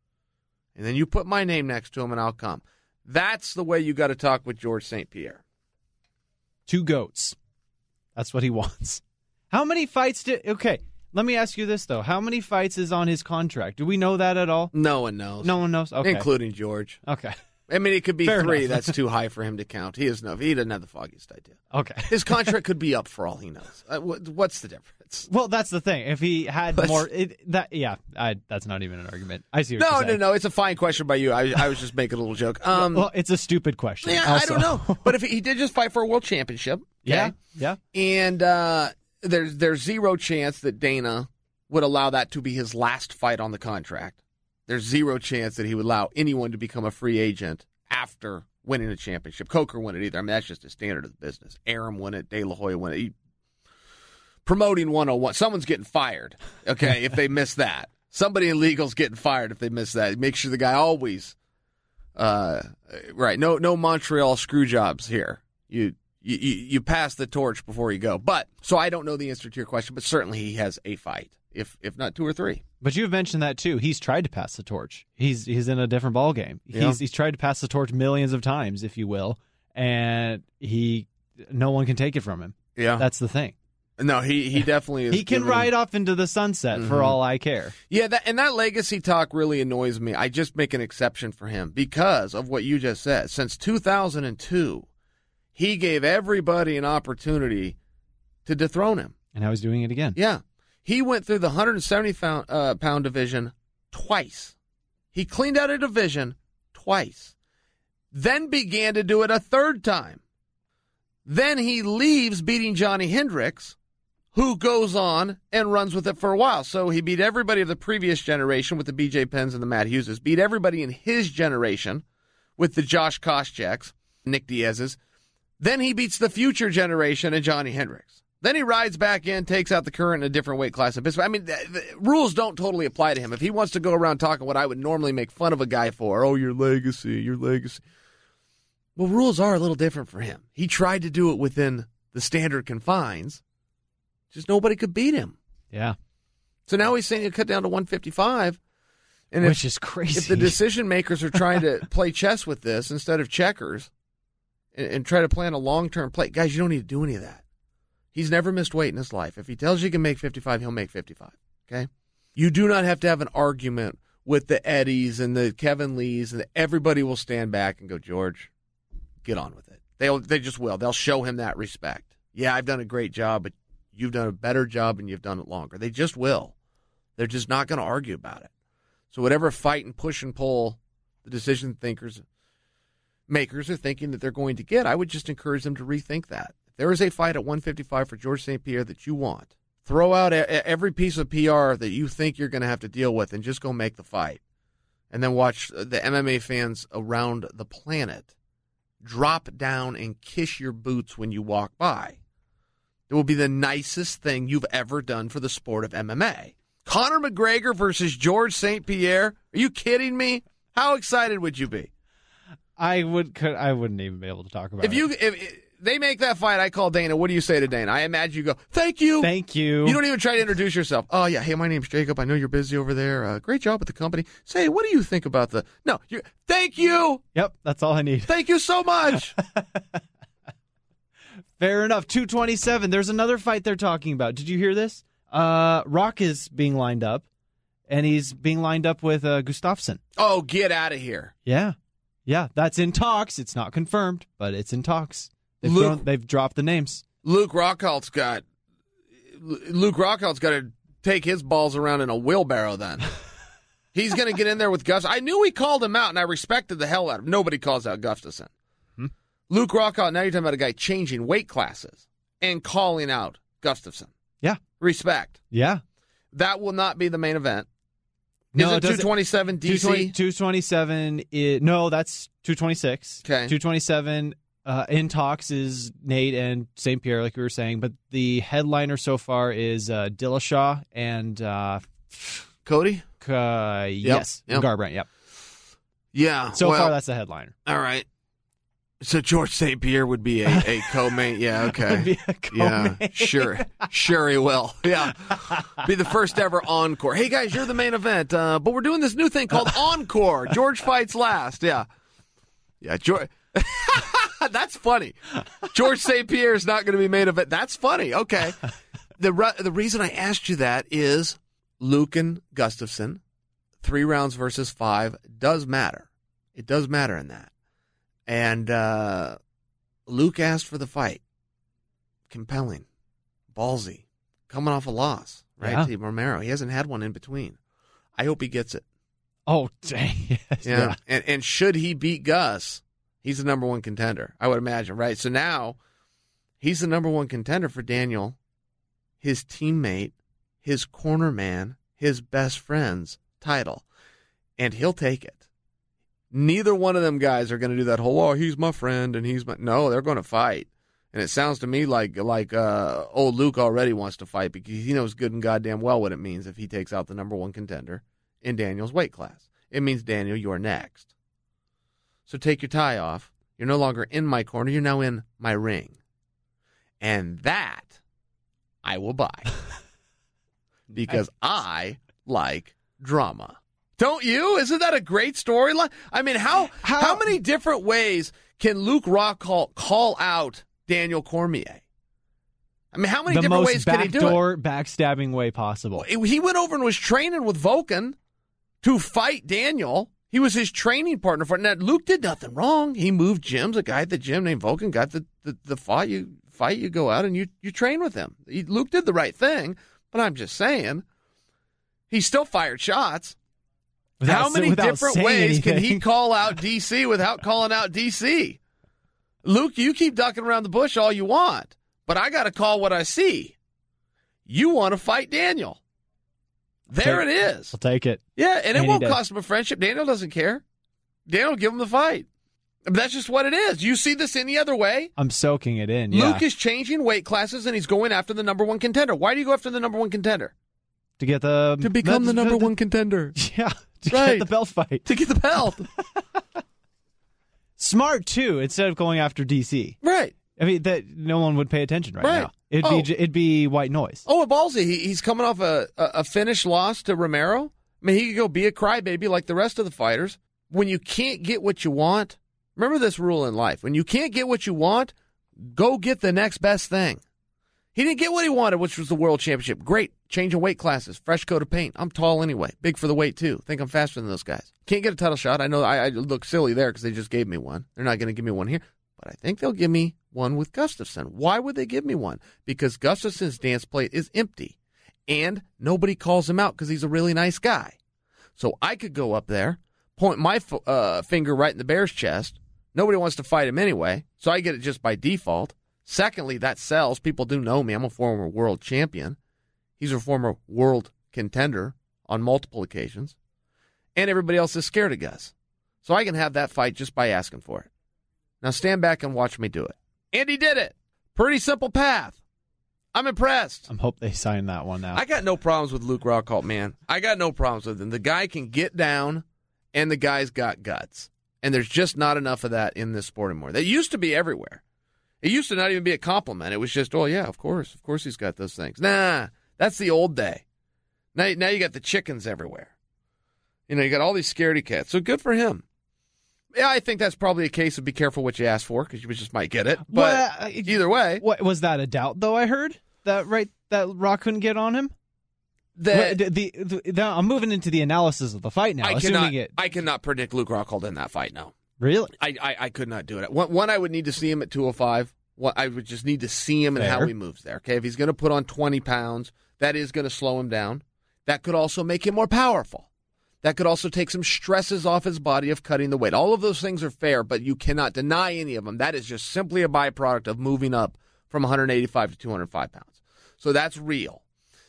and then you put my name next to him and I'll come. That's the way you got to talk with George Saint Pierre. Two goats. That's what he wants. How many fights did... Okay, let me ask you this, though. How many fights is on his contract? Do we know that at all? No one knows. No one knows? Okay. Including George. Okay. I mean, it could be Fair three. enough. That's too high for him to count. He is no. He doesn't have the foggiest idea. Okay. His contract could be up for all he knows. Uh, what, what's the difference? Well, that's the thing. If he had Let's- more... It, that Yeah, I, that's not even an argument. I see what No, you're no, saying. no. It's a fine question by you. I, I was just making a little joke. Um, Well, it's a stupid question. yeah, I also. don't know. But if he, he did just fight for a world championship, okay? Yeah, yeah. And uh, there's there's zero chance that Dana would allow that to be his last fight on the contract. There's zero chance that he would allow anyone to become a free agent after winning a championship. Coker won it either. I mean, that's just a standard of the business. Arum won it. De La Hoya won it. He, promoting one oh one. Someone's getting fired, okay, if they miss that. Somebody in legal's getting fired if they miss that. Make sure the guy always, uh, right, no no Montreal screw jobs here. You, you, you pass the torch before you go. But, so I don't know the answer to your question, but certainly he has a fight, if if not two or three. But you've mentioned that too. He's tried to pass the torch. He's he's in a different ball game. Yeah. He's he's tried to pass the torch millions of times, if you will, and he no one can take it from him. Yeah, That's the thing. no, he he definitely is. He can giving- ride off into the sunset Mm-hmm. for all I care. Yeah, that, and that legacy talk really annoys me. I just make an exception for him because of what you just said. Since two thousand two, he gave everybody an opportunity to dethrone him. And now he's doing it again. Yeah. He went through the one hundred seventy pound, uh, pound division twice. He cleaned out a division twice. Then began to do it a third time. Then he leaves beating Johnny Hendricks, who goes on and runs with it for a while. So he beat everybody of the previous generation with the B J Penns and the Matt Hugheses, beat everybody in his generation with the Josh Koscheck's, Nick Diaz's. Then he beats the future generation and Johnny Hendricks. Then he rides back in, takes out the current in a different weight class. I mean, the, the rules don't totally apply to him. If he wants to go around talking what I would normally make fun of a guy for, oh, your legacy, your legacy. Well, rules are a little different for him. He tried to do it within the standard confines. Just nobody could beat him. Yeah. So now he's saying he'll cut down to one fifty-five. And Which if, is crazy. if the decision makers are trying to play chess with this instead of checkers and, and try to plan a long-term play, guys, you don't need to do any of that. He's never missed weight in his life. If he tells you he can make fifty-five, he'll make fifty-five. Okay? You do not have to have an argument with the Eddies and the Kevin Lees, and everybody will stand back and go, George, get on with it. They'll, they just will. They'll show him that respect. Yeah, I've done a great job, but you've done a better job and you've done it longer. They just will. They're just not going to argue about it. So whatever fight and push and pull the decision thinkers, makers are thinking that they're going to get, I would just encourage them to rethink that. If there is a fight at one fifty-five for George Saint Pierre that you want, throw out a, every piece of P R that you think you're going to have to deal with and just go make the fight. And then watch the M M A fans around the planet drop down and kiss your boots when you walk by. It will be the nicest thing you've ever done for the sport of M M A. Conor McGregor versus George Saint Pierre. Are you kidding me? How excited would you be? I would. Could, I wouldn't even be able to talk about if it. you if, if they make that fight, I call Dana. What do you say to Dana? I imagine you go, "Thank you, thank you." You don't even try to introduce yourself. Oh yeah, hey, my name's Jacob. I know you're busy over there. Uh, great job with the company. Say, what do you think about the? No, you. Thank you. Yep, that's all I need. Thank you so much. Fair enough. two twenty-seven. There's another fight they're talking about. Did you hear this? Uh, Rock is being lined up, and he's being lined up with uh, Gustafsson. Oh, get out of here. Yeah. Yeah, that's in talks. It's not confirmed, but it's in talks. They've, Luke, thrown, they've dropped the names. Luke Rockhalt's got Luke Rockhalt's got to take his balls around in a wheelbarrow then. He's going to get in there with Gus. I knew he called him out, and I respected the hell out of him. Nobody calls out Gustafsson. Hmm? Luke Rockholt, now you're talking about a guy changing weight classes and calling out Gustafsson. Yeah. Respect. Yeah. That will not be the main event. No, Is it, it two twenty-seven D C? two twenty-seven, is, no, that's two twenty-six. Okay. two twenty-seven uh, in talks is Nate and Saint Pierre, like we were saying, but the headliner so far is uh, Dillashaw and uh, Cody? Uh, yep. Yes, yep. Garbrandt, yep. Yeah. So well, far, that's the headliner. All right. So George Saint Pierre would be a, a co-main. Yeah, okay. Would be a co-main. Yeah, sure. Sure he will. Yeah. Be the first ever encore. Hey, guys, you're the main event, uh, but we're doing this new thing called Encore. George fights last. Yeah. Yeah, George. That's funny. George Saint Pierre is not going to be main event. That's funny. Okay. The, re- the reason I asked you that is Luke and Gustafsson, three rounds versus five, does matter. It does matter in that. And uh, Luke asked for the fight. Compelling. Ballsy. Coming off a loss, right? Yeah. To Romero. He hasn't had one in between. I hope he gets it. Oh, dang. Yes, Yeah. yeah. And, and should he beat Gus, he's the number one contender, I would imagine, right? So now he's the number one contender for Daniel, his teammate, his corner man, his best friend's title. And he'll take it. Neither one of them guys are going to do that whole, oh, he's my friend and he's my... No, they're going to fight. And it sounds to me like like uh, old Luke already wants to fight because he knows good and goddamn well what it means if he takes out the number one contender in Daniel's weight class. It means, Daniel, you're next. So take your tie off. You're no longer in my corner. You're now in my ring. And that I will buy. Because I like drama. Don't you? Isn't that a great storyline? I mean, how, how how many different ways can Luke Rockhold call out Daniel Cormier? I mean, how many the different most ways can he do backdoor, it? backstabbing way possible. He went over and was training with Volkan to fight Daniel. He was his training partner for it. Now, Luke did nothing wrong. He moved gyms. A guy at the gym named Volkan got the, the, the fight. You fight, you go out and you, you train with him. He, Luke did the right thing, but I'm just saying, he still fired shots. Without, How many different ways anything. can he call out D C without calling out D C? Luke, you keep ducking around the bush all you want, but I got to call what I see. You want to fight Daniel. There take, it is. I'll take it. Yeah, and it Any won't day. cost him a friendship. Daniel doesn't care. Daniel will give him the fight. That's just what it is. You see this any other way? I'm soaking it in, yeah. Luke is changing weight classes, and he's going after the number one contender. Why do you go after the number one contender? To get the... To become the number one contender. Yeah, to Right. get the belt fight. To get the belt. Smart, too, instead of going after D C. Right. I mean, that no one would pay attention right, Right. now. It'd Oh. be j- it'd be white noise. Oh, a ballsy. He, he's coming off a, a, a finished loss to Romero. I mean, he could go be a crybaby like the rest of the fighters. When you can't get what you want, remember this rule in life. When you can't get what you want, go get the next best thing. He didn't get what he wanted, which was the world championship. Great. Changing weight classes. Fresh coat of paint. I'm tall anyway. Big for the weight, too. Think I'm faster than those guys. Can't get a title shot. I know I, I look silly there because they just gave me one. They're not going to give me one here. But I think they'll give me one with Gustafsson. Why would they give me one? Because Gustafsson's dance plate is empty. And nobody calls him out because he's a really nice guy. So I could go up there, point my f- uh, finger right in the bear's chest. Nobody wants to fight him anyway, so I get it just by default. Secondly, that sells. People do know me. I'm a former world champion. He's a former world contender on multiple occasions. And everybody else is scared of Gus. So I can have that fight just by asking for it. Now stand back and watch me do it. And he did it. Pretty simple path. I'm impressed. I hope they sign that one now. I got no problems with Luke Rockhold, man. I got no problems with him. The guy can get down, and the guy's got guts. And there's just not enough of that in this sport anymore. That used to be everywhere. It used to not even be a compliment. It was just, oh, yeah, of course. Of course he's got those things. Nah, that's the old day. Now, now you got the chickens everywhere. You know, you got all these scaredy cats. So good for him. Yeah, I think that's probably a case of be careful what you ask for because you just might get it. But well, either way. What, was that a doubt, though, I heard? That right, that Rock couldn't get on him? The, the, the, the, the, I'm moving into the analysis of the fight now. I cannot, it, I cannot predict Luke Rockhold in that fight, no. Really? I, I, I could not do it. One, one, I would need to see him at two oh five. One, I would just need to see him and Fair. how he moves there. Okay, if he's going to put on twenty pounds, that is going to slow him down. That could also make him more powerful. That could also take some stresses off his body of cutting the weight. All of those things are fair, but you cannot deny any of them. That is just simply a byproduct of moving up from one eighty-five to two hundred five pounds. So that's real.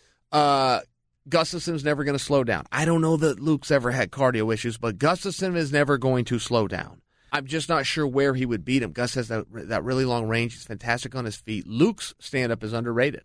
Uh, Gustafson's never going to slow down. I don't know that Luke's ever had cardio issues, but Gustafson is never going to slow down. I'm just not sure where he would beat him. Gus has that, that really long range. He's fantastic on his feet. Luke's stand-up is underrated.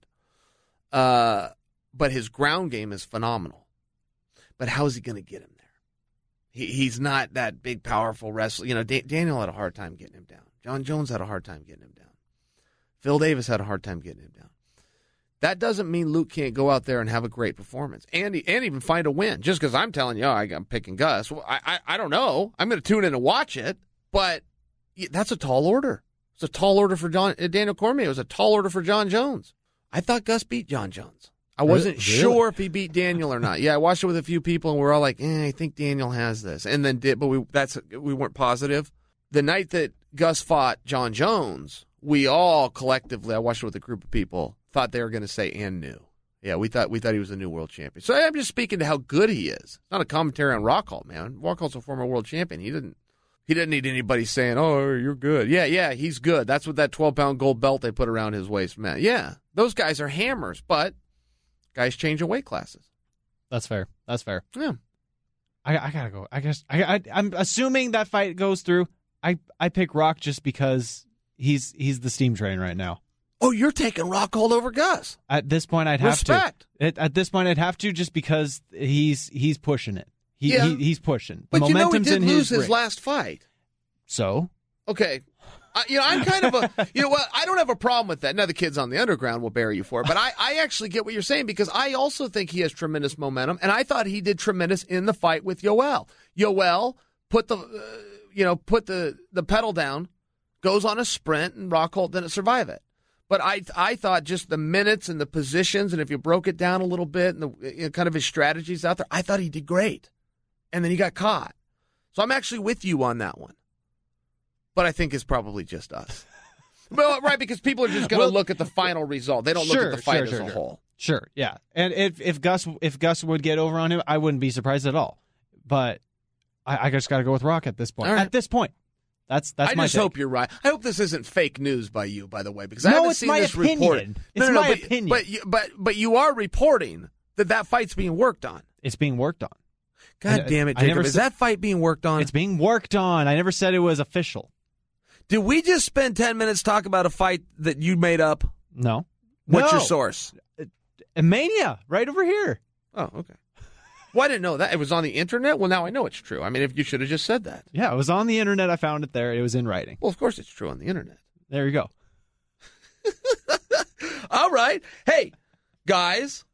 Uh, but his ground game is phenomenal. But how is he going to get him there? He, he's not that big, powerful wrestler. You know, da- Daniel had a hard time getting him down. John Jones had a hard time getting him down. Phil Davis had a hard time getting him down. That doesn't mean Luke can't go out there and have a great performance and, and even find a win. Just because I'm telling you, oh, I'm picking Gus. Well, I, I, I don't know. I'm going to tune in and watch it, but that's a tall order. It's a tall order for John, Daniel Cormier. It was a tall order for John Jones. I thought Gus beat John Jones. I wasn't really? sure if he beat Daniel or not. Yeah, I watched it with a few people, and we're all like, eh, I think Daniel has this. And then did, but we that's we weren't positive. The night that Gus fought John Jones, we all collectively, I watched it with a group of people, thought they were going to say and knew. Yeah, we thought we thought he was a new world champion. So I'm just speaking to how good he is. It's not a commentary on Rockhold, man. Rockhold's a former world champion. He didn't he didn't need anybody saying, "Oh, you're good." Yeah, yeah, he's good. That's what that twelve pound gold belt they put around his waist meant. Yeah, those guys are hammers, but guys changing weight classes. That's fair. That's fair. Yeah, I, I gotta go. I guess I, I I'm assuming that fight goes through. I I pick Rock just because he's he's the steam train right now. Oh, you're taking Rockhold over Gus. At this point, I'd have Respect. to. At, at this point, I'd have to just because he's he's pushing it. He, Yeah. he he's pushing. The But you know he momentum's did in lose his, his ring. last fight. So Okay. I, you know, I'm kind of a, you know what, I don't have a problem with that. Now, the kids on the underground will bury you for it, but I, I actually get what you're saying because I also think he has tremendous momentum, and I thought he did tremendous in the fight with Yoel. Yoel put the, uh, you know, put the, the pedal down, goes on a sprint, and Rockhold didn't survive it. But I I thought just the minutes and the positions, and if you broke it down a little bit, and the you know, kind of his strategies out there, I thought he did great. And then he got caught. So I'm actually with you on that one. But I think it's probably just us. Well, right, because people are just going to Well, look at the final result. They don't sure, look at the fight sure, as sure, a sure. whole. Sure, yeah. And if if Gus if Gus would get over on him, I wouldn't be surprised at all. But I, I just got to go with Rock at this point. All right. At this point, that's that's I my just take. hope you're right. I hope this isn't fake news by you, by the way, because I No, haven't it's seen my this opinion. reported. It's no, no, my no, but, opinion. But you, but but you are reporting that that fight's being worked on. It's being worked on. God I- damn it, I Jacob! never Is said- that fight being worked on? It's being worked on. I never said it was official. Did we just spend ten minutes talking about a fight that you made up? No. What's No. your source? Mania, right over here. Oh, okay. Well, I didn't know that. It was on the internet? Well, now I know it's true. I mean, if you should have just said that. Yeah, it was on the internet. I found it there. It was in writing. Well, of course it's true on the internet. There you go. All right. Hey, guys.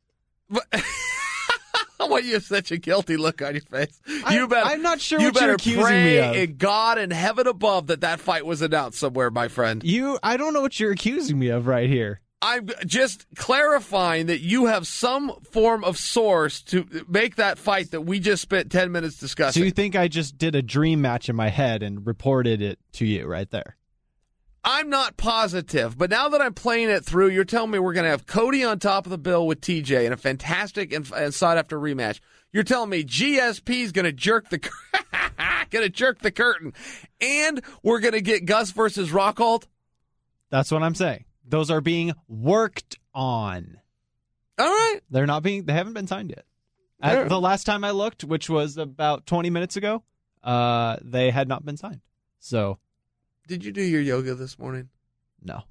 Why you have such a guilty look on your face? I- You better, I'm not sure you what you're better accusing pray me of. in God in heaven above that that fight was announced somewhere, my friend. You, I don't know what you're accusing me of right here. I'm just clarifying that you have some form of source to make that fight that we just spent ten minutes So discussing. you think I just did a dream match in my head and reported it to you right there? I'm not positive, but now that I'm playing it through, you're telling me we're going to have Cody on top of the bill with T J in a fantastic and, and sought-after rematch. You're telling me G S P is going to jerk the going to jerk the curtain, and we're going to get Gus versus Rockhold. That's what I'm saying. Those are being worked on. All right, They're not being. They haven't been signed yet. At Yeah. the last time I looked, which was about twenty minutes ago, uh, they had not been signed. So Did you do your yoga this morning? No.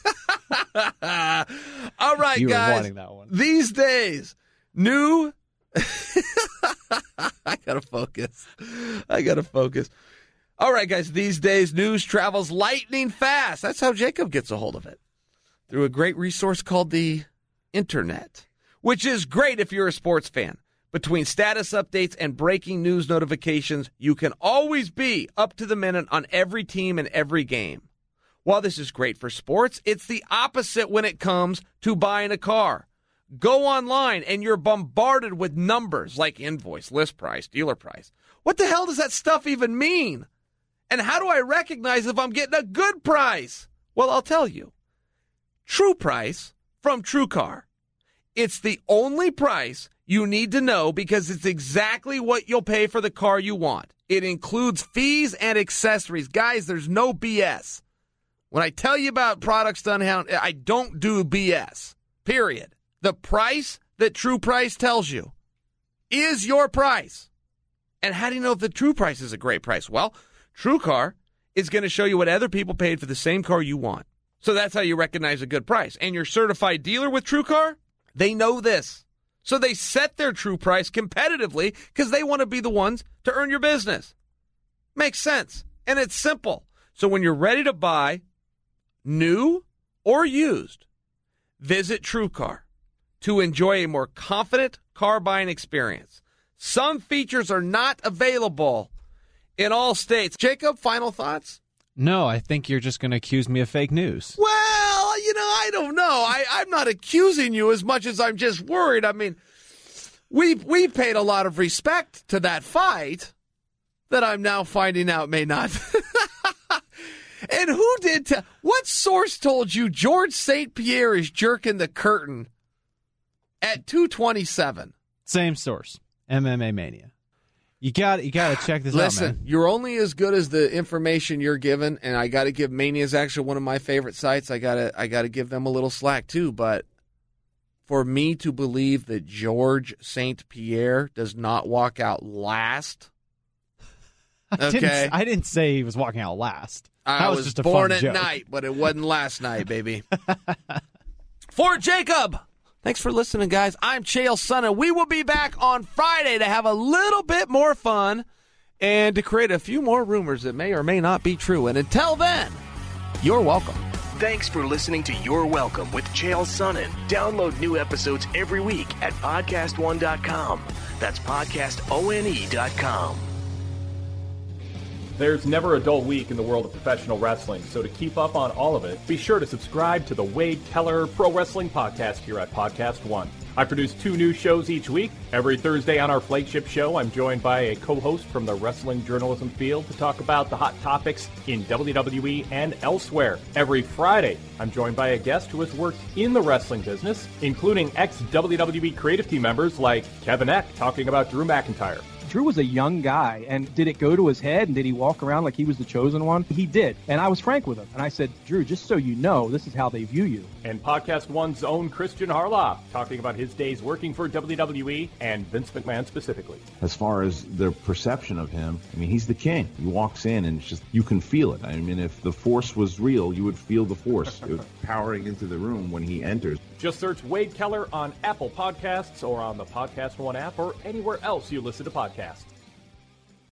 All right, You were guys. wanting that one. These days, new. I gotta focus. I gotta focus. All right, guys. These days, news travels lightning fast. That's how Jacob gets a hold of it, through a great resource called the internet, which is great if you're a sports fan. Between status updates and breaking news notifications, you can always be up to the minute on every team and every game. While this is great for sports, it's the opposite when it comes to buying a car. Go online and you're bombarded with numbers like invoice, list price, dealer price. What the hell does that stuff even mean? And how do I recognize if I'm getting a good price? Well, I'll tell you. True Price from TrueCar. It's the only price you need to know because it's exactly what you'll pay for the car you want. It includes fees and accessories. Guys, there's no B S. When I tell you about products done, I don't do B S, period. The price that True Price tells you is your price. And how do you know if the True Price is a great price? Well, TrueCar is going to show you what other people paid for the same car you want. So that's how you recognize a good price. And your certified dealer with TrueCar, they know this. So they set their true price competitively because they want to be the ones to earn your business. Makes sense. And it's simple. So when you're ready to buy, new or used, visit TrueCar to enjoy a more confident car buying experience. Some features are not available in all states. Jacob, final thoughts? No, I think you're just going to accuse me of fake news. Well, you know, I don't know. I, I'm not accusing you as much as I'm just worried. I mean, we we paid a lot of respect to that fight that I'm now finding out may not. And who did tell? What source told you George Saint Pierre is jerking the curtain at two twenty-seven? Same source, M M A Mania. You got you got to check this Listen, out, man. You're only as good as the information you're given, and I got to give Mania's actually one of my favorite sites. I got to I got to give them a little slack too, but for me to believe that George Saint Pierre does not walk out last, I okay, didn't, I didn't say he was walking out last. That I was, was just a born fun at joke. night, but it wasn't last night, baby. For Jacob, thanks for listening, guys. I'm Chael Sonnen. We will be back on Friday to have a little bit more fun and to create a few more rumors that may or may not be true. And until then, you're welcome. Thanks for listening to You're Welcome with Chael Sonnen. Download new episodes every week at podcast one dot com. That's podcast one dot com. There's never a dull week in the world of professional wrestling, so to keep up on all of it, be sure to subscribe to the Wade Keller Pro Wrestling Podcast here at Podcast One. I produce two new shows each week. Every Thursday on our flagship show, I'm joined by a co-host from the wrestling journalism field to talk about the hot topics in W W E and elsewhere. Every Friday, I'm joined by a guest who has worked in the wrestling business, including ex-W W E creative team members like Kevin Eck talking about Drew McIntyre. Drew was a young guy, and did it go to his head, and did he walk around like he was the chosen one? He did, and I was frank with him, and I said, Drew, just so you know, this is how they view you. And Podcast One's own Christian Harloff, talking about his days working for W W E and Vince McMahon specifically. As far as their perception of him, I mean, he's the king. He walks in, and it's just, you can feel it. I mean, if the Force was real, you would feel the Force powering into the room when he enters. Just search Wade Keller on Apple Podcasts or on the Podcast One app or anywhere else you listen to podcasts.